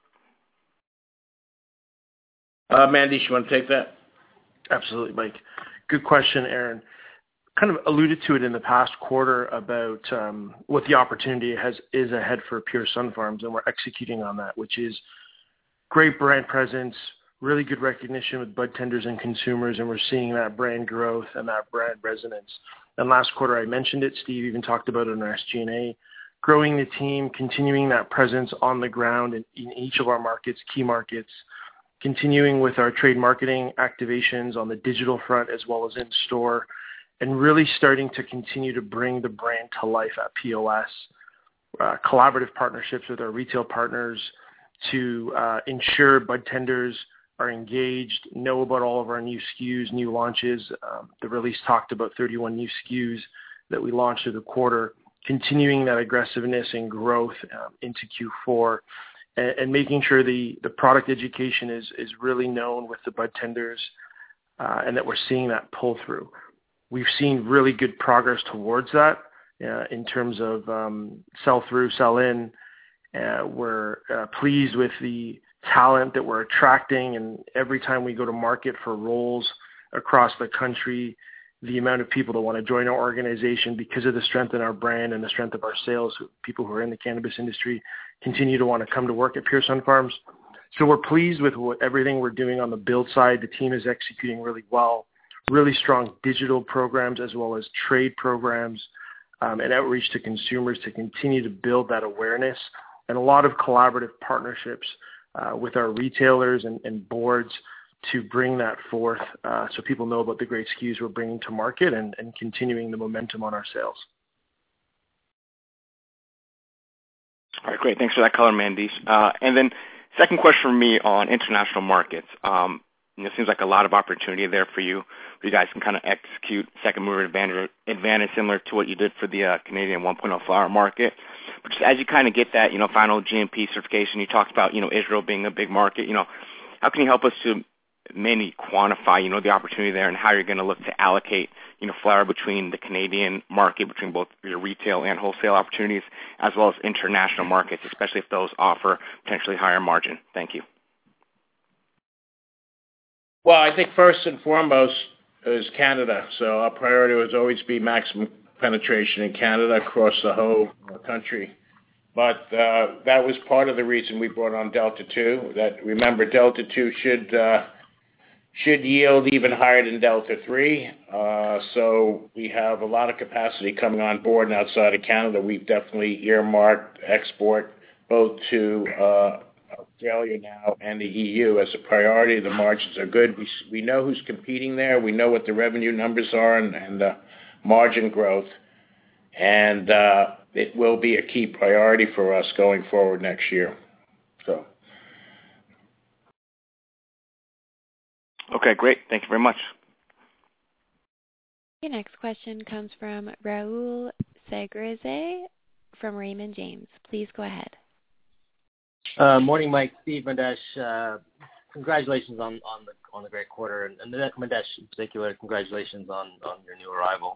Mandesh, you want to take that? Absolutely, Mike. Good question, Aaron. Kind of alluded to it in the past quarter about what the opportunity is ahead for Pure Sunfarms, and we're executing on that, which is great brand presence, really good recognition with budtenders and consumers, and we're seeing that brand growth and that brand resonance. And last quarter I mentioned it, Steve even talked about it in our SG&A, growing the team, continuing that presence on the ground in each of our markets, key markets, continuing with our trade marketing activations on the digital front as well as in store, and really starting to continue to bring the brand to life at POS, collaborative partnerships with our retail partners to ensure budtenders are engaged, know about all of our new SKUs, new launches. The release talked about 31 new SKUs that we launched through the quarter, continuing that aggressiveness and growth into Q4, and making sure the product education is really known with the budtenders and that we're seeing that pull through. We've seen really good progress towards that in terms of sell-through, sell-in. We're pleased with the talent that we're attracting, and every time we go to market for roles across the country, the amount of people that want to join our organization because of the strength in our brand and the strength of our sales, people who are in the cannabis industry continue to want to come to work at Pure Sunfarms. So we're pleased with everything we're doing on the build side. The team is executing really well, really strong digital programs as well as trade programs and outreach to consumers to continue to build that awareness, and a lot of collaborative partnerships with our retailers and boards to bring that forth so people know about the great SKUs we're bringing to market and continuing the momentum on our sales. All right, great. Thanks for that color, Mandesh. And then second question for me on international markets. It seems like a lot of opportunity there for you. You guys can kind of execute second mover advantage similar to what you did for the Canadian 1.0 flower market. But just as you kind of get that, final GMP certification, you talked about, Israel being a big market. How can you help us to mainly quantify, the opportunity there and how you're going to look to allocate, flower between the Canadian market, between both your retail and wholesale opportunities, as well as international markets, especially if those offer potentially higher margin? Thank you. Well, I think first and foremost is Canada. So our priority would always be maximum penetration in Canada across the whole country. But that was part of the reason we brought on Delta 2. That, remember, Delta 2 should yield even higher than Delta 3. So we have a lot of capacity coming on board, and outside of Canada, we've definitely earmarked export both to Australia now and the EU as a priority. The margins are good. We know who's competing there. We know what the revenue numbers are and margin growth. And it will be a key priority for us going forward next year. So. Okay, great. Thank you very much. Your next question comes from Rahul Sarugaser from Raymond James. Please go ahead. Morning, Mike, Steve, Mandesh. Congratulations on the great quarter, and Mandesh in particular, congratulations on your new arrival.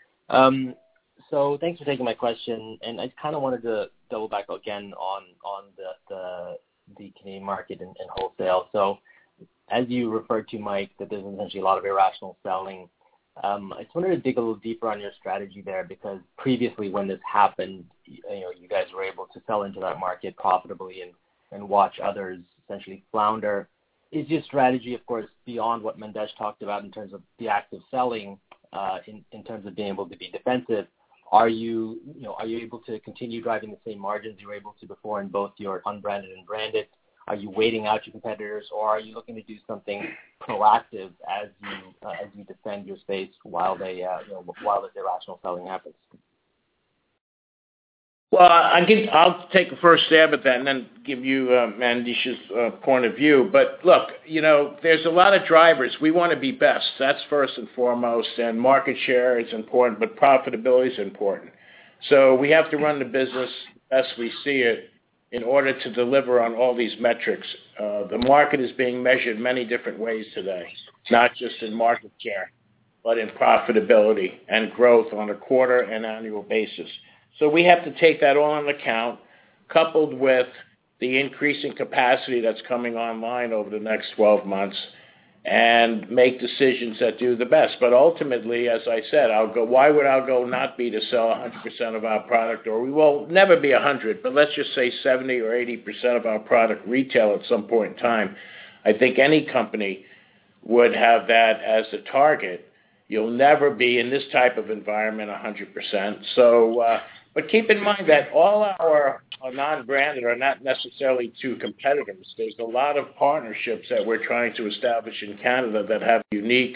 So thanks for taking my question, and I kind of wanted to double back again on the Canadian market and wholesale. So as you referred to, Mike, that there's essentially a lot of irrational selling. I just wanted to dig a little deeper on your strategy there, because previously when this happened, you guys were able to sell into that market profitably and watch others essentially flounder. Is your strategy, of course, beyond what Mandesh talked about in terms of the active selling, in terms of being able to be defensive? Are you able to continue driving the same margins you were able to before in both your unbranded and branded? Are you waiting out your competitors, or are you looking to do something proactive as you defend your space while this irrational selling happens? Well, I'll take a first stab at that and then give you Mandish's point of view. But look, there's a lot of drivers. We want to be best. That's first and foremost. And market share is important, but profitability is important. So we have to run the business as we see it in order to deliver on all these metrics. The market is being measured many different ways today, not just in market share, but in profitability and growth on a quarter and annual basis. So we have to take that all into account, coupled with the increasing capacity that's coming online over the next 12 months, and make decisions that do the best. But ultimately, as I said, why would Algo not be to sell 100% of our product, or we will never be 100, but let's just say 70 or 80% of our product retail at some point in time. I think any company would have that as a target. You'll never be in this type of environment 100%. So, but keep in mind that all our non-branded are not necessarily to competitors. There's a lot of partnerships that we're trying to establish in Canada that have unique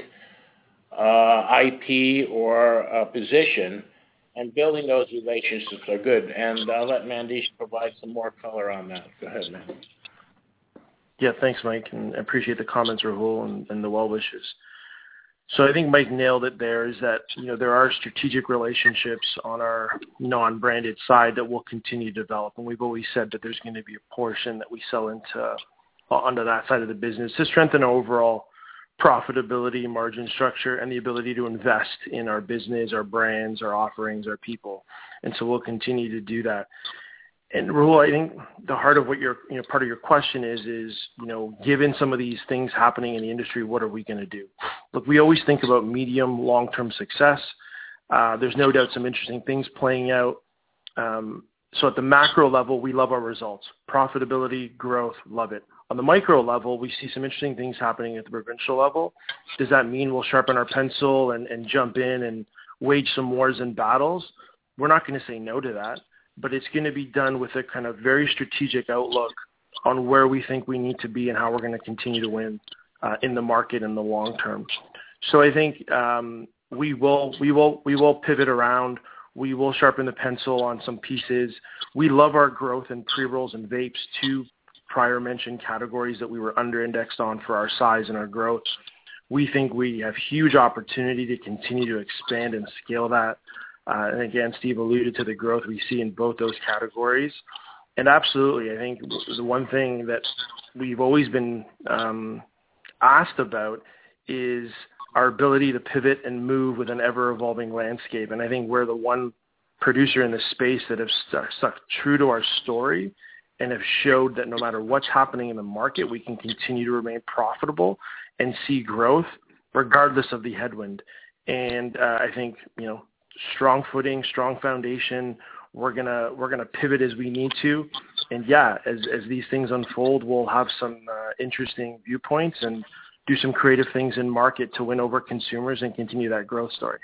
IP or position, and building those relationships are good. And I'll let Mandish provide some more color on that. Go ahead, man. Yeah, thanks, Mike, and I appreciate the comments, Rahul, and the well wishes. So I think Mike nailed it there, is that, there are strategic relationships on our non-branded side that will continue to develop. And we've always said that there's going to be a portion that we sell onto that side of the business to strengthen our overall profitability, margin structure, and the ability to invest in our business, our brands, our offerings, our people. And so we'll continue to do that. And Rahul, I think the heart of what part of your question is, given some of these things happening in the industry, what are we going to do? Look, we always think about medium, long-term success. There's no doubt some interesting things playing out. So at the macro level, we love our results. Profitability, growth, love it. On the micro level, we see some interesting things happening at the provincial level. Does that mean we'll sharpen our pencil and jump in and wage some wars and battles? We're not going to say no to that. But it's going to be done with a kind of very strategic outlook on where we think we need to be and how we're going to continue to win in the market in the long term. So I think we will pivot around. We will sharpen the pencil on some pieces. We love our growth in pre-rolls and vapes, two prior mentioned categories that we were under-indexed on for our size and our growth. We think we have huge opportunity to continue to expand and scale that. And again, Steve alluded to the growth we see in both those categories. And absolutely, I think the one thing that we've always been asked about is our ability to pivot and move with an ever-evolving landscape. And I think we're the one producer in this space that have stuck true to our story and have showed that no matter what's happening in the market, we can continue to remain profitable and see growth regardless of the headwind. And I think, strong footing, strong foundation. We're gonna pivot as we need to, and as these things unfold, we'll have some interesting viewpoints and do some creative things in market to win over consumers and continue that growth story.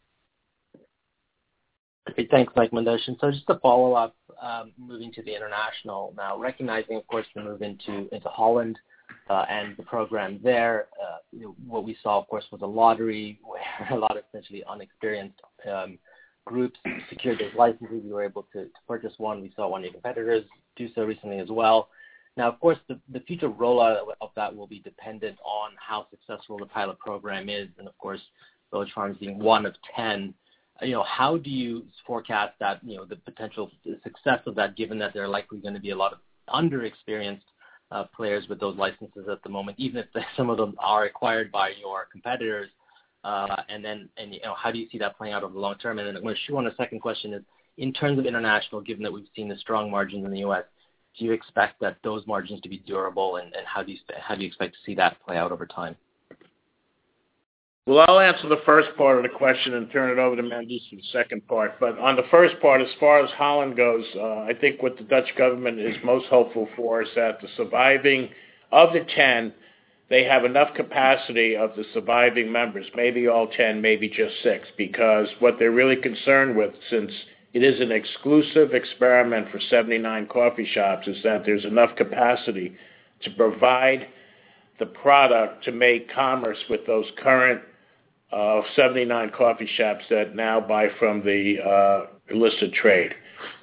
Okay, thanks, Mike Mandish. And so just to follow up, moving to the international now, recognizing, of course, the move into Holland and the program there. What we saw, of course, was a lottery where a lot of essentially unexperienced groups secured those licenses. We were able to purchase one. We saw one of your competitors do so recently as well. Now, of course, the future rollout of that will be dependent on how successful the pilot program is, and of course, Village Farms being one of 10. How do you forecast that, the potential success of that, given that there are likely going to be a lot of underexperienced players with those licenses at the moment, even if some of them are acquired by your competitors, and how do you see that playing out over the long term? And then I'm going to shoot on a second question is, in terms of international, given that we've seen the strong margins in the U.S., do you expect that those margins to be durable, and how do you expect to see that play out over time? Well, I'll answer the first part of the question and turn it over to Mandish for the second part. But on the first part, as far as Holland goes, I think what the Dutch government is most hopeful for is that the surviving, of the 10, they have enough capacity of the surviving members, maybe all 10, maybe just 6, because what they're really concerned with, since it is an exclusive experiment for 79 coffee shops, is that there's enough capacity to provide the product to make commerce with those current 79 coffee shops that now buy from the illicit trade.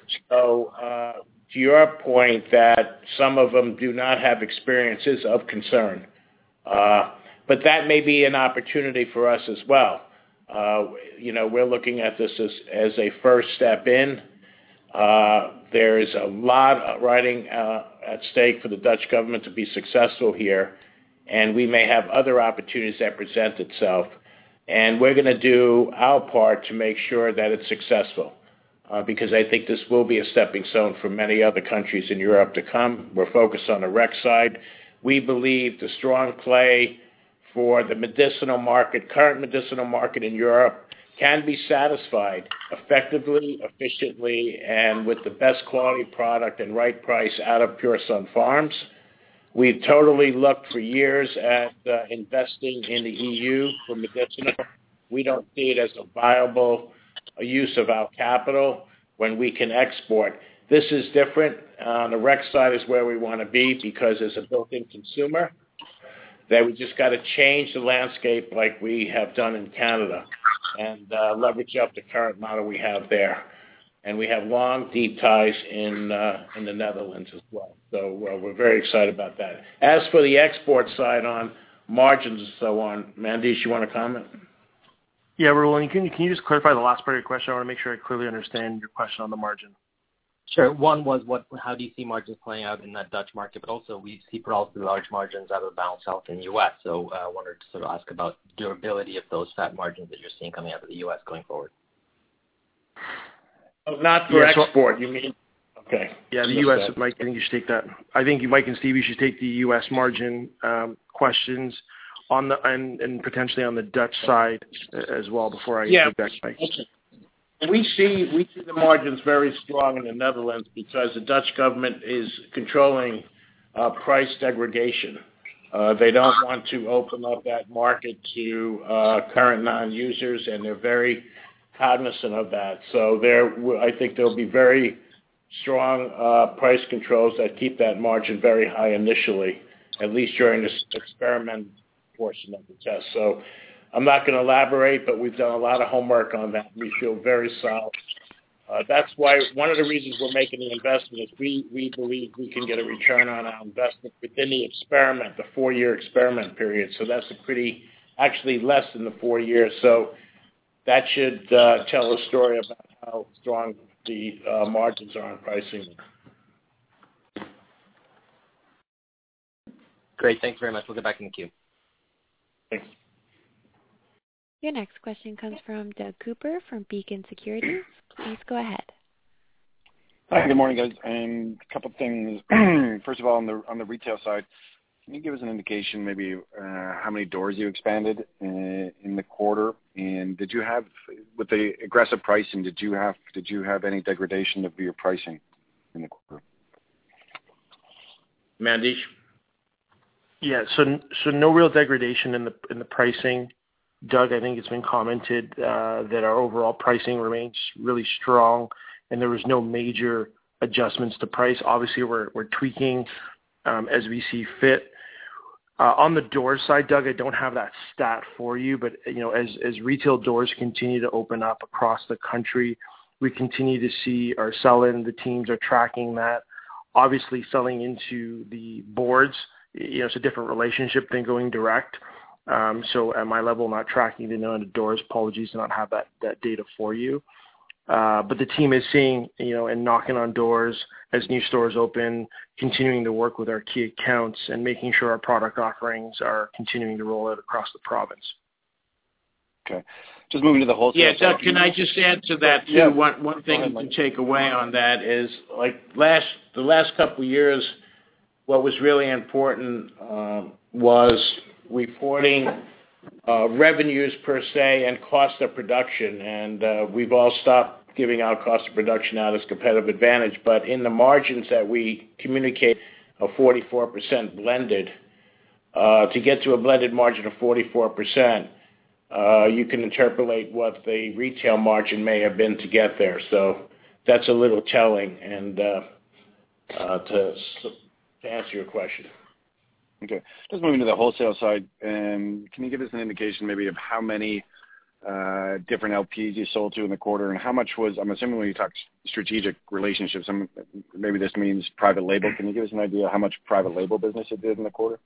So to your point that some of them do not have experiences of concern. But that may be an opportunity for us as well. We're looking at this as a first step in. There is a lot riding at stake for the Dutch government to be successful here, and we may have other opportunities that present itself. And we're going to do our part to make sure that it's successful, because I think this will be a stepping stone for many other countries in Europe to come. We're focused on the rec side. We believe the strong play for the medicinal market, current medicinal market in Europe, can be satisfied effectively, efficiently, and with the best quality product and right price out of Pure Sun Farms. We've totally looked for years at investing in the EU for medicinal. We don't see it as a viable use of our capital when we can export. This is different. On the rec side is where we want to be because as a built-in consumer, that we just got to change the landscape like we have done in Canada and leverage up the current model we have there. And we have long, deep ties in the Netherlands as well. So we're very excited about that. As for the export side on margins and so on, Mandesh, you want to comment? Yeah, Roland, can you just clarify the last part of your question? I want to make sure I clearly understand your question on the margin. Sure. One was how do you see margins playing out in that Dutch market, but also we see relatively large margins out of the Balance Health in the U.S. So I wanted to sort of ask about durability of those fat margins that you're seeing coming out of the U.S. going forward. Oh, not for export, you mean? Okay. Yeah, the U.S., Mike, I think you should take that. I think Mike and Steve, you should take the U.S. margin questions on the and potentially on the Dutch side as well before I get back to Mike. Okay. We see the margins very strong in the Netherlands because the Dutch government is controlling price degradation. They don't want to open up that market to current non-users, and they're very cognizant of that. So I think there'll be very strong price controls that keep that margin very high initially, at least during this experiment portion of the test. So I'm not going to elaborate, but we've done a lot of homework on that. We feel very solid. That's why one of the reasons we're making the investment is we believe we can get a return on our investment within the experiment, the 4-year experiment period. So that's actually less than the 4 years. So that should tell a story about how strong the margins are on pricing. Great. Thanks very much. We'll get back in the queue. Thanks. Your next question comes from Doug Cooper from Beacon Securities. Please go ahead. Hi, good morning, guys. And a couple of things. First of all, on the retail side, can you give us an indication maybe how many doors you expanded in the quarter? And did you have, with the aggressive pricing, did you have any degradation of your pricing in the quarter? Mandesh? Yeah, so no real degradation in the pricing. Doug, I think it's been commented that our overall pricing remains really strong, and there was no major adjustments to price. Obviously, we're tweaking as we see fit. On the door side, Doug, I don't have that stat for you, but as retail doors continue to open up across the country, we continue to see our sell-in. The teams are tracking that. Obviously, selling into the boards, it's a different relationship than going direct. So at my level, not tracking the number of doors. Apologies to not have that data for you. But the team is seeing, and knocking on doors as new stores open, continuing to work with our key accounts and making sure our product offerings are continuing to roll out across the province. Okay. Just moving to the wholesale. Yeah, Doug, can I just add to that, too? Yeah. One thing you can take away on that is, like the last couple of years, what was really important was reporting revenues per se and cost of production. And we've all stopped giving our cost of production out as competitive advantage. But in the margins that we communicate, a 44% blended, to get to a blended margin of 44%, you can interpolate what the retail margin may have been to get there. So that's a little telling and to answer your question. Okay. Just moving to the wholesale side, can you give us an indication maybe of how many different LPs you sold to in the quarter, and how much was, I'm assuming when you talk strategic relationships, maybe this means private label. Can you give us an idea how much private label business it did in the quarter?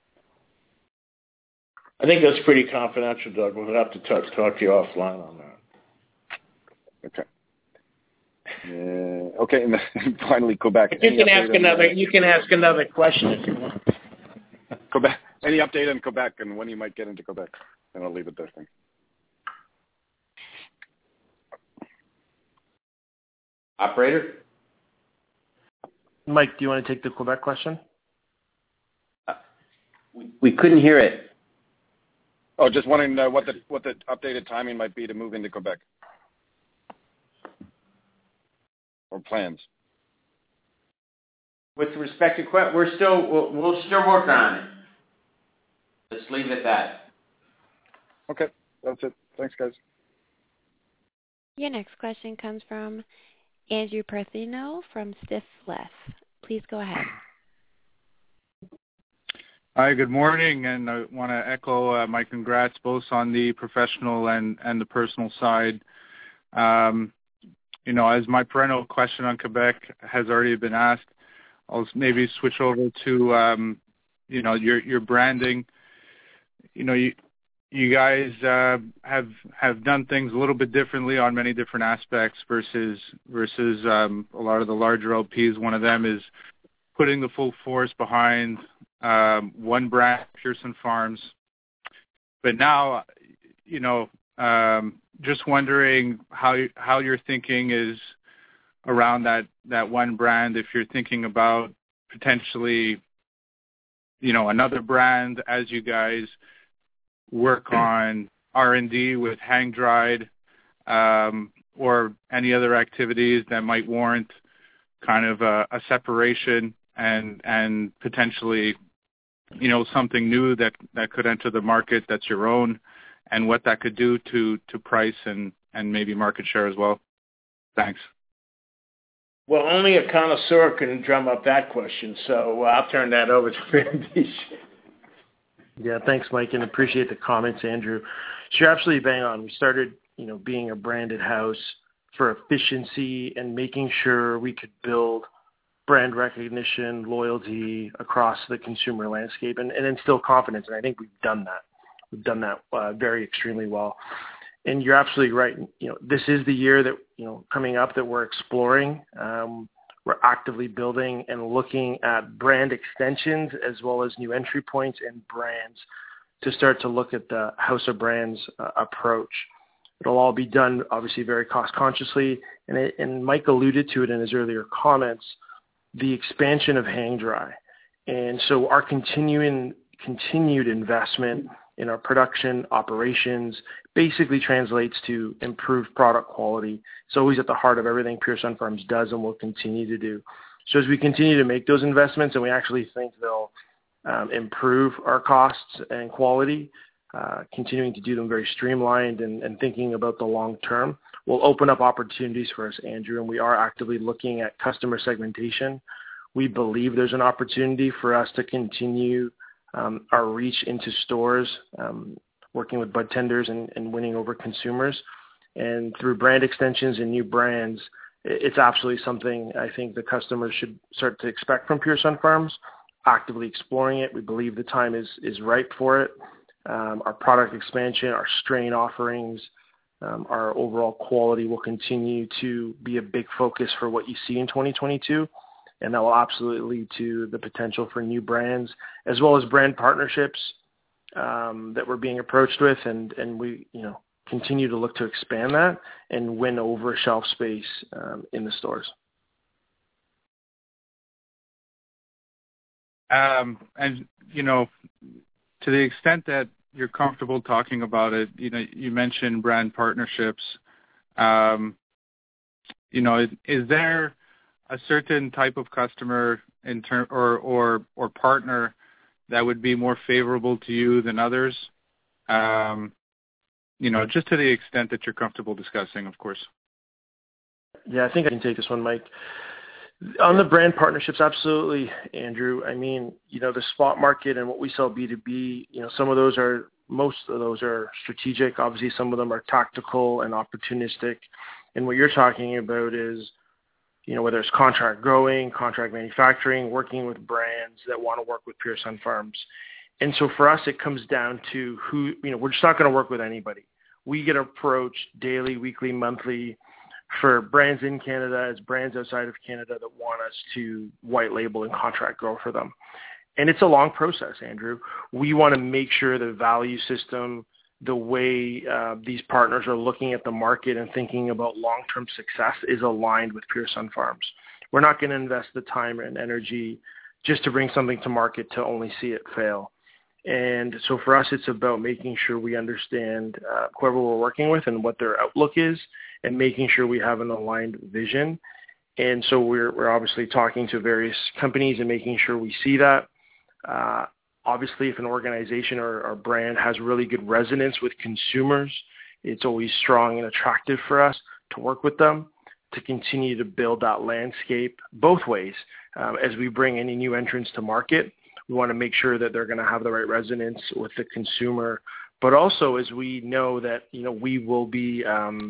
I think that's pretty confidential, Doug. We'll have to talk to you offline on that. Okay. Okay, and then finally, Quebec. You can ask another question if you want. Quebec. Any update on Quebec and when you might get into Quebec? And I'll leave it there. Thanks. Operator? Mike, do you want to take the Quebec question? We couldn't hear it. Oh, just wondering what the updated timing might be to move into Quebec. Or plans. With respect to Quebec, we'll still work on it. Let's leave it at that. Okay, that's it. Thanks, guys. Your next question comes from Andrew Partheniou from Stifel. Please go ahead. Hi, good morning, and I want to echo my congrats both on the professional and the personal side. As my perennial question on Quebec has already been asked, I'll maybe switch over to, your branding. You guys have done things a little bit differently on many different aspects versus a lot of the larger LPs. One of them is putting the full force behind one brand, Pearson Farms. But now, just wondering how your thinking is around that one brand. If you're thinking about potentially, another brand as you guys work on R&D with hang dried, or any other activities that might warrant kind of a separation and potentially, something new that could enter the market that's your own, and what that could do to price and maybe market share as well. Thanks. Well, only a connoisseur can drum up that question, so I'll turn that over to Mandesh. Yeah, thanks, Mike, and appreciate the comments, Andrew. So you're absolutely bang on. We started, being a branded house for efficiency and making sure we could build brand recognition, loyalty across the consumer landscape and instill confidence. And I think we've done that. We've done that very extremely well. And you're absolutely right. This is the year that, coming up that we're exploring. We're actively building and looking at brand extensions as well as new entry points and brands to start to look at the House of Brands approach. It'll all be done, obviously, very cost consciously. And Mike alluded to it in his earlier comments, the expansion of hang dry. And so our continued investment in our production operations basically translates to improved product quality. It's always at the heart of everything Pure Sunfarms does and will continue to do. So as we continue to make those investments, and we actually think they'll improve our costs and quality, continuing to do them very streamlined and thinking about the long term, will open up opportunities for us, Andrew, and we are actively looking at customer segmentation. We believe there's an opportunity for us to continue our reach into stores, working with bud tenders and winning over consumers. And through brand extensions and new brands, it's absolutely something I think the customers should start to expect from Pure Sunfarms, actively exploring it. We believe the time is ripe for it. Our product expansion, our strain offerings, our overall quality will continue to be a big focus for what you see in 2022. And that will absolutely lead to the potential for new brands, as well as brand partnerships that we're being approached with. And we, continue to look to expand that and win over shelf space in the stores. And, to the extent that you're comfortable talking about it, you mentioned brand partnerships. Is there a certain type of customer or partner that would be more favorable to you than others? Just to the extent that you're comfortable discussing, of course. Yeah, I think I can take this one, Mike. On the brand partnerships, absolutely, Andrew. I mean, the spot market and what we sell B2B, some of those are most of those are strategic. Obviously, some of them are tactical and opportunistic. And what you're talking about is, whether it's contract growing, contract manufacturing, working with brands that want to work with Pure Sunfarms. And so for us, it comes down to who, we're just not going to work with anybody. We get approached daily, weekly, monthly for brands in Canada as brands outside of Canada that want us to white label and contract grow for them. And it's a long process, Andrew. We want to make sure the value system, the way these partners are looking at the market and thinking about long-term success is aligned with Pure Sunfarms. We're not going to invest the time and energy just to bring something to market to only see it fail. And so for us, it's about making sure we understand whoever we're working with and what their outlook is, and making sure we have an aligned vision. And so we're obviously talking to various companies and making sure we see that. Obviously, if an organization or brand has really good resonance with consumers, it's always strong and attractive for us to work with them to continue to build that landscape both ways. As we bring any new entrants to market, we want to make sure that they're going to have the right resonance with the consumer. But also, as we know that, we will be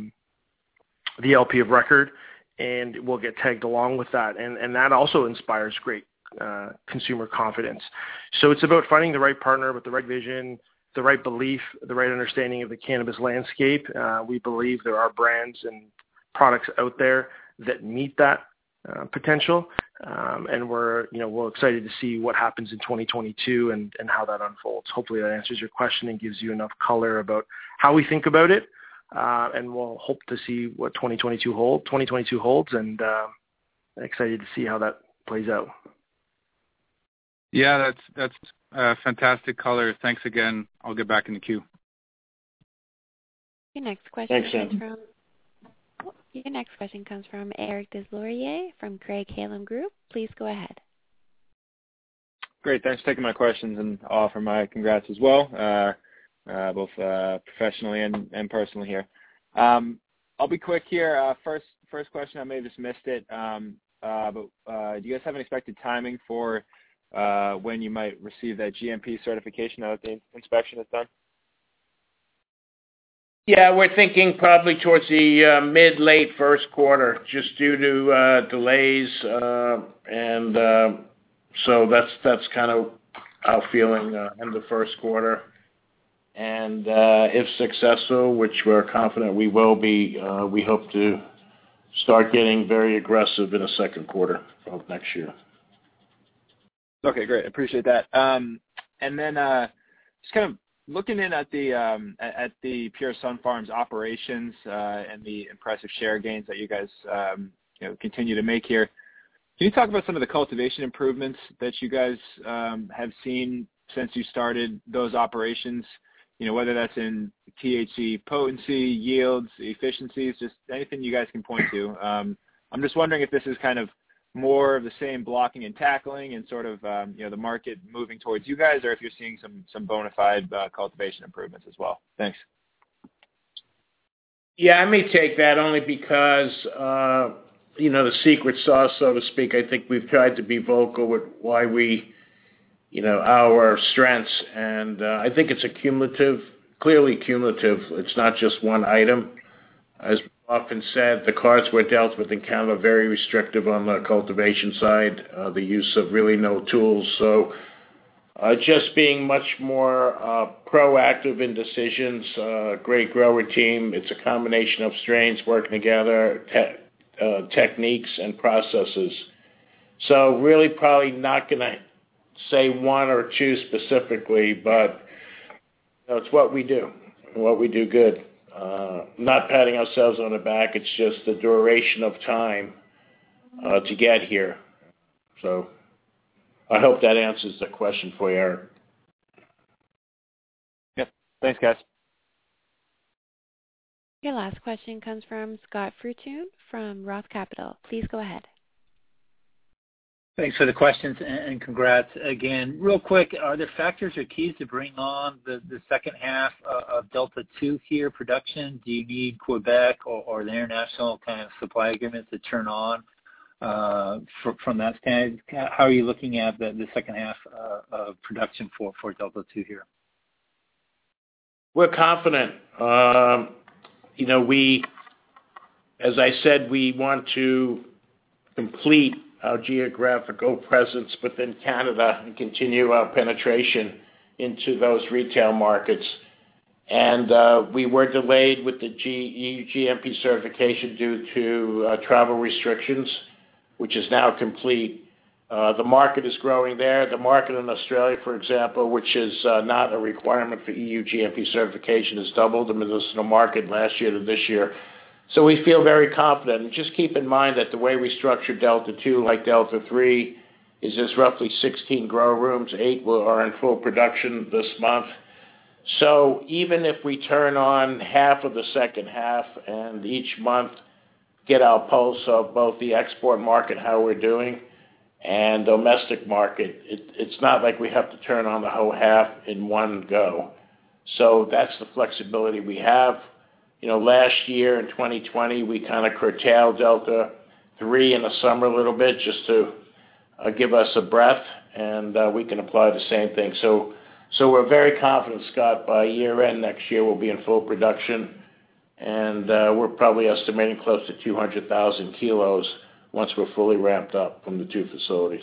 the LP of record, and we'll get tagged along with that. And that also inspires great consumer confidence. So it's about finding the right partner with the right vision, the right belief, the right understanding of the cannabis landscape. We believe there are brands and products out there that meet that potential. And we're excited to see what happens in 2022 and how that unfolds. Hopefully that answers your question and gives you enough color about how we think about it. And we'll hope to see what 2022 holds, and excited to see how that plays out. Yeah, that's fantastic color. Thanks again. I'll get back in the queue. Your next question comes from Eric Deslauriers from Craig-Hallum Group. Please go ahead. Great. Thanks for taking my questions, and I'll offer my congrats as well, both professionally and personally here. I'll be quick here. First question, I may have just missed it, but do you guys have an expected timing for when you might receive that GMP certification now that the inspection is done? Yeah, we're thinking probably towards the mid-late first quarter, just due to delays, and so that's kind of our feeling in the first quarter. And if successful, which we're confident we will be, we hope to start getting very aggressive in the second quarter of next year. Okay, great. Appreciate that. And then just kind of looking in at the Pure Sunfarms operations and the impressive share gains that you guys continue to make here. Can you talk about some of the cultivation improvements that you guys have seen since you started those operations? Whether that's in THC potency, yields, efficiencies, just anything you guys can point to. I'm just wondering if this is kind of more of the same blocking and tackling and sort of the market moving towards you guys, or if you're seeing some bona fide cultivation improvements as well. Thanks. Yeah, I may take that only because the secret sauce, so to speak. I think we've tried to be vocal with why we, our strengths, and I think it's clearly cumulative. It's not just one item. As often said, the cards we're dealt with in Canada are very restrictive on the cultivation side, the use of really no tools. So just being much more proactive in decisions, great grower team. It's a combination of strains working together, techniques and processes. So really probably not going to say one or two specifically, but it's what we do good. Not patting ourselves on the back. It's just the duration of time to get here. So I hope that answers the question for you, Eric. Yep. Thanks, guys. Your last question comes from Scott Frutoon from Roth Capital. Please go ahead. Thanks for the questions and congrats again. Real quick, are there factors or keys to bring on the second half of Delta 2 here production? Do you need Quebec or the international kind of supply agreements to turn on from that stand? How are you looking at the second half of production for Delta 2 here? We're confident. As I said, we want to complete our geographical presence within Canada and continue our penetration into those retail markets. And we were delayed with the EU GMP certification due to travel restrictions, which is now complete. The market is growing there. The market in Australia, for example, which is not a requirement for EU GMP certification, has doubled the medicinal market last year to this year. So we feel very confident. And just keep in mind that the way we structure Delta 2, like Delta 3, is there's roughly 16 grow rooms. 8 are in full production this month. So even if we turn on half of the second half and each month get our pulse of both the export market, how we're doing, and domestic market, it's not like we have to turn on the whole half in one go. So that's the flexibility we have. Last year in 2020, we kind of curtailed Delta 3 in the summer a little bit just to give us a breath, and we can apply the same thing. So we're very confident, Scott, by year end next year we'll be in full production, and we're probably estimating close to 200,000 kilos once we're fully ramped up from the 2 facilities.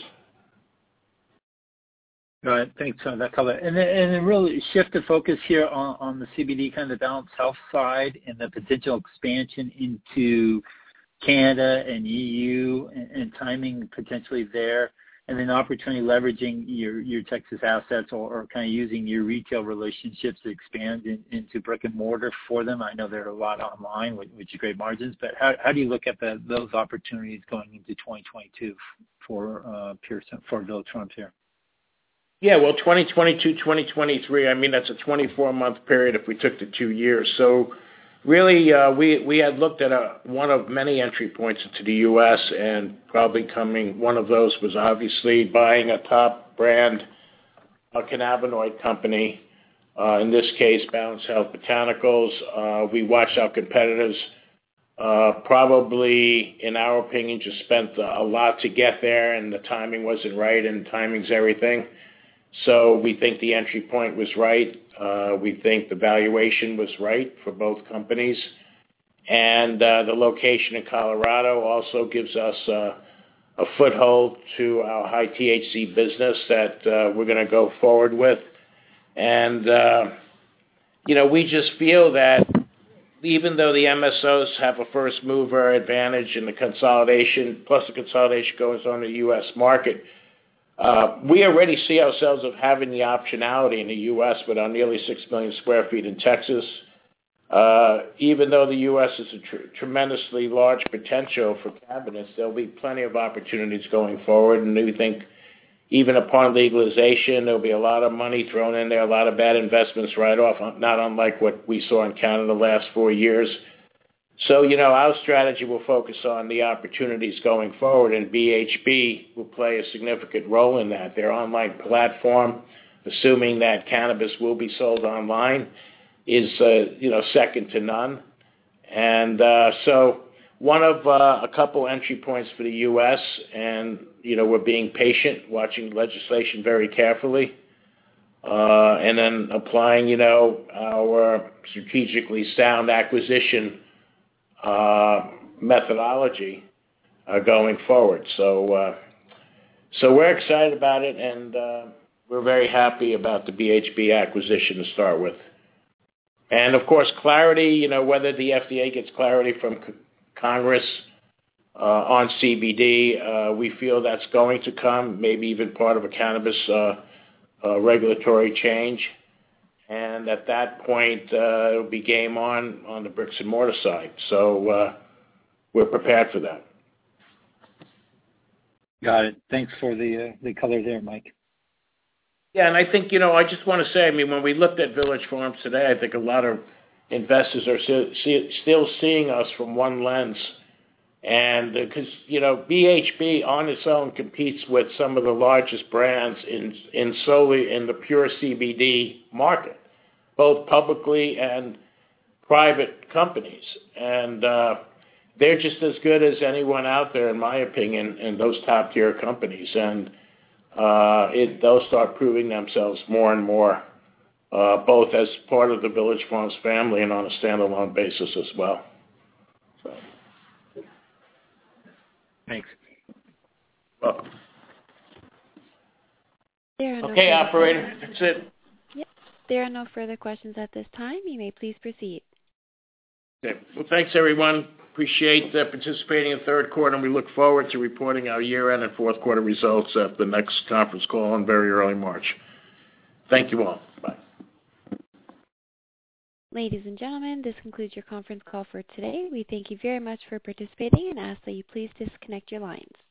All right, thanks for that color. And then really shift the focus here on the CBD, kind of the balanced health side and the potential expansion into Canada and EU and timing potentially there, and then opportunity leveraging your Texas assets or kind of using your retail relationships to expand into brick and mortar for them. I know there are a lot online, which is great margins, but how do you look at those opportunities going into 2022 for Village Farms here? Yeah, well, 2022, 2023, I mean, that's a 24-month period if we took the 2 years. So really, we had looked at one of many entry points into the U.S., and probably one of those was obviously buying a top brand, a cannabinoid company, in this case, Balanced Health Botanicals. We watched our competitors probably, in our opinion, just spent a lot to get there, and the timing wasn't right, and timing's everything. So we think the entry point was right. We think the valuation was right for both companies. And the location in Colorado also gives us a foothold to our high THC business that we're going to go forward with. And, we just feel that even though the MSOs have a first mover advantage in the consolidation, plus the consolidation goes on in the U.S. market, we already see ourselves of having the optionality in the U.S. with our nearly 6 million square feet in Texas. Even though the U.S. is a tremendously large potential for cannabis, there'll be plenty of opportunities going forward. And we think even upon legalization, there'll be a lot of money thrown in there, a lot of bad investments right off, not unlike what we saw in Canada the last 4 years. So, our strategy will focus on the opportunities going forward, and BHB will play a significant role in that. Their online platform, assuming that cannabis will be sold online, is, second to none. And so one of a couple entry points for the U.S., and, we're being patient, watching legislation very carefully, and then applying, our strategically sound acquisition methodology going forward. So we're excited about it, and we're very happy about the BHB acquisition to start with. And of course, clarity, whether the FDA gets clarity from Congress on CBD, we feel that's going to come, maybe even part of a cannabis regulatory change. And at that point, it'll be game on the bricks and mortar side. So we're prepared for that. Got it. Thanks for the color there, Mike. Yeah, and I think, I just want to say, when we looked at Village Farms today, I think a lot of investors are still seeing us from one lens. And because, BHB on its own competes with some of the largest brands in solely in the pure CBD market, both publicly and private companies. And they're just as good as anyone out there, in my opinion, in those top tier companies. And they'll start proving themselves more and more both as part of the Village Farms family and on a standalone basis as well. So. Thanks. Welcome. Okay, operator, that's it. Yep. There are no further questions at this time. You may please proceed. Okay. Well, thanks, everyone. Appreciate participating in third quarter, and we look forward to reporting our year-end and fourth quarter results at the next conference call in very early March. Thank you all. Bye. Ladies and gentlemen, this concludes your conference call for today. We thank you very much for participating and ask that you please disconnect your lines.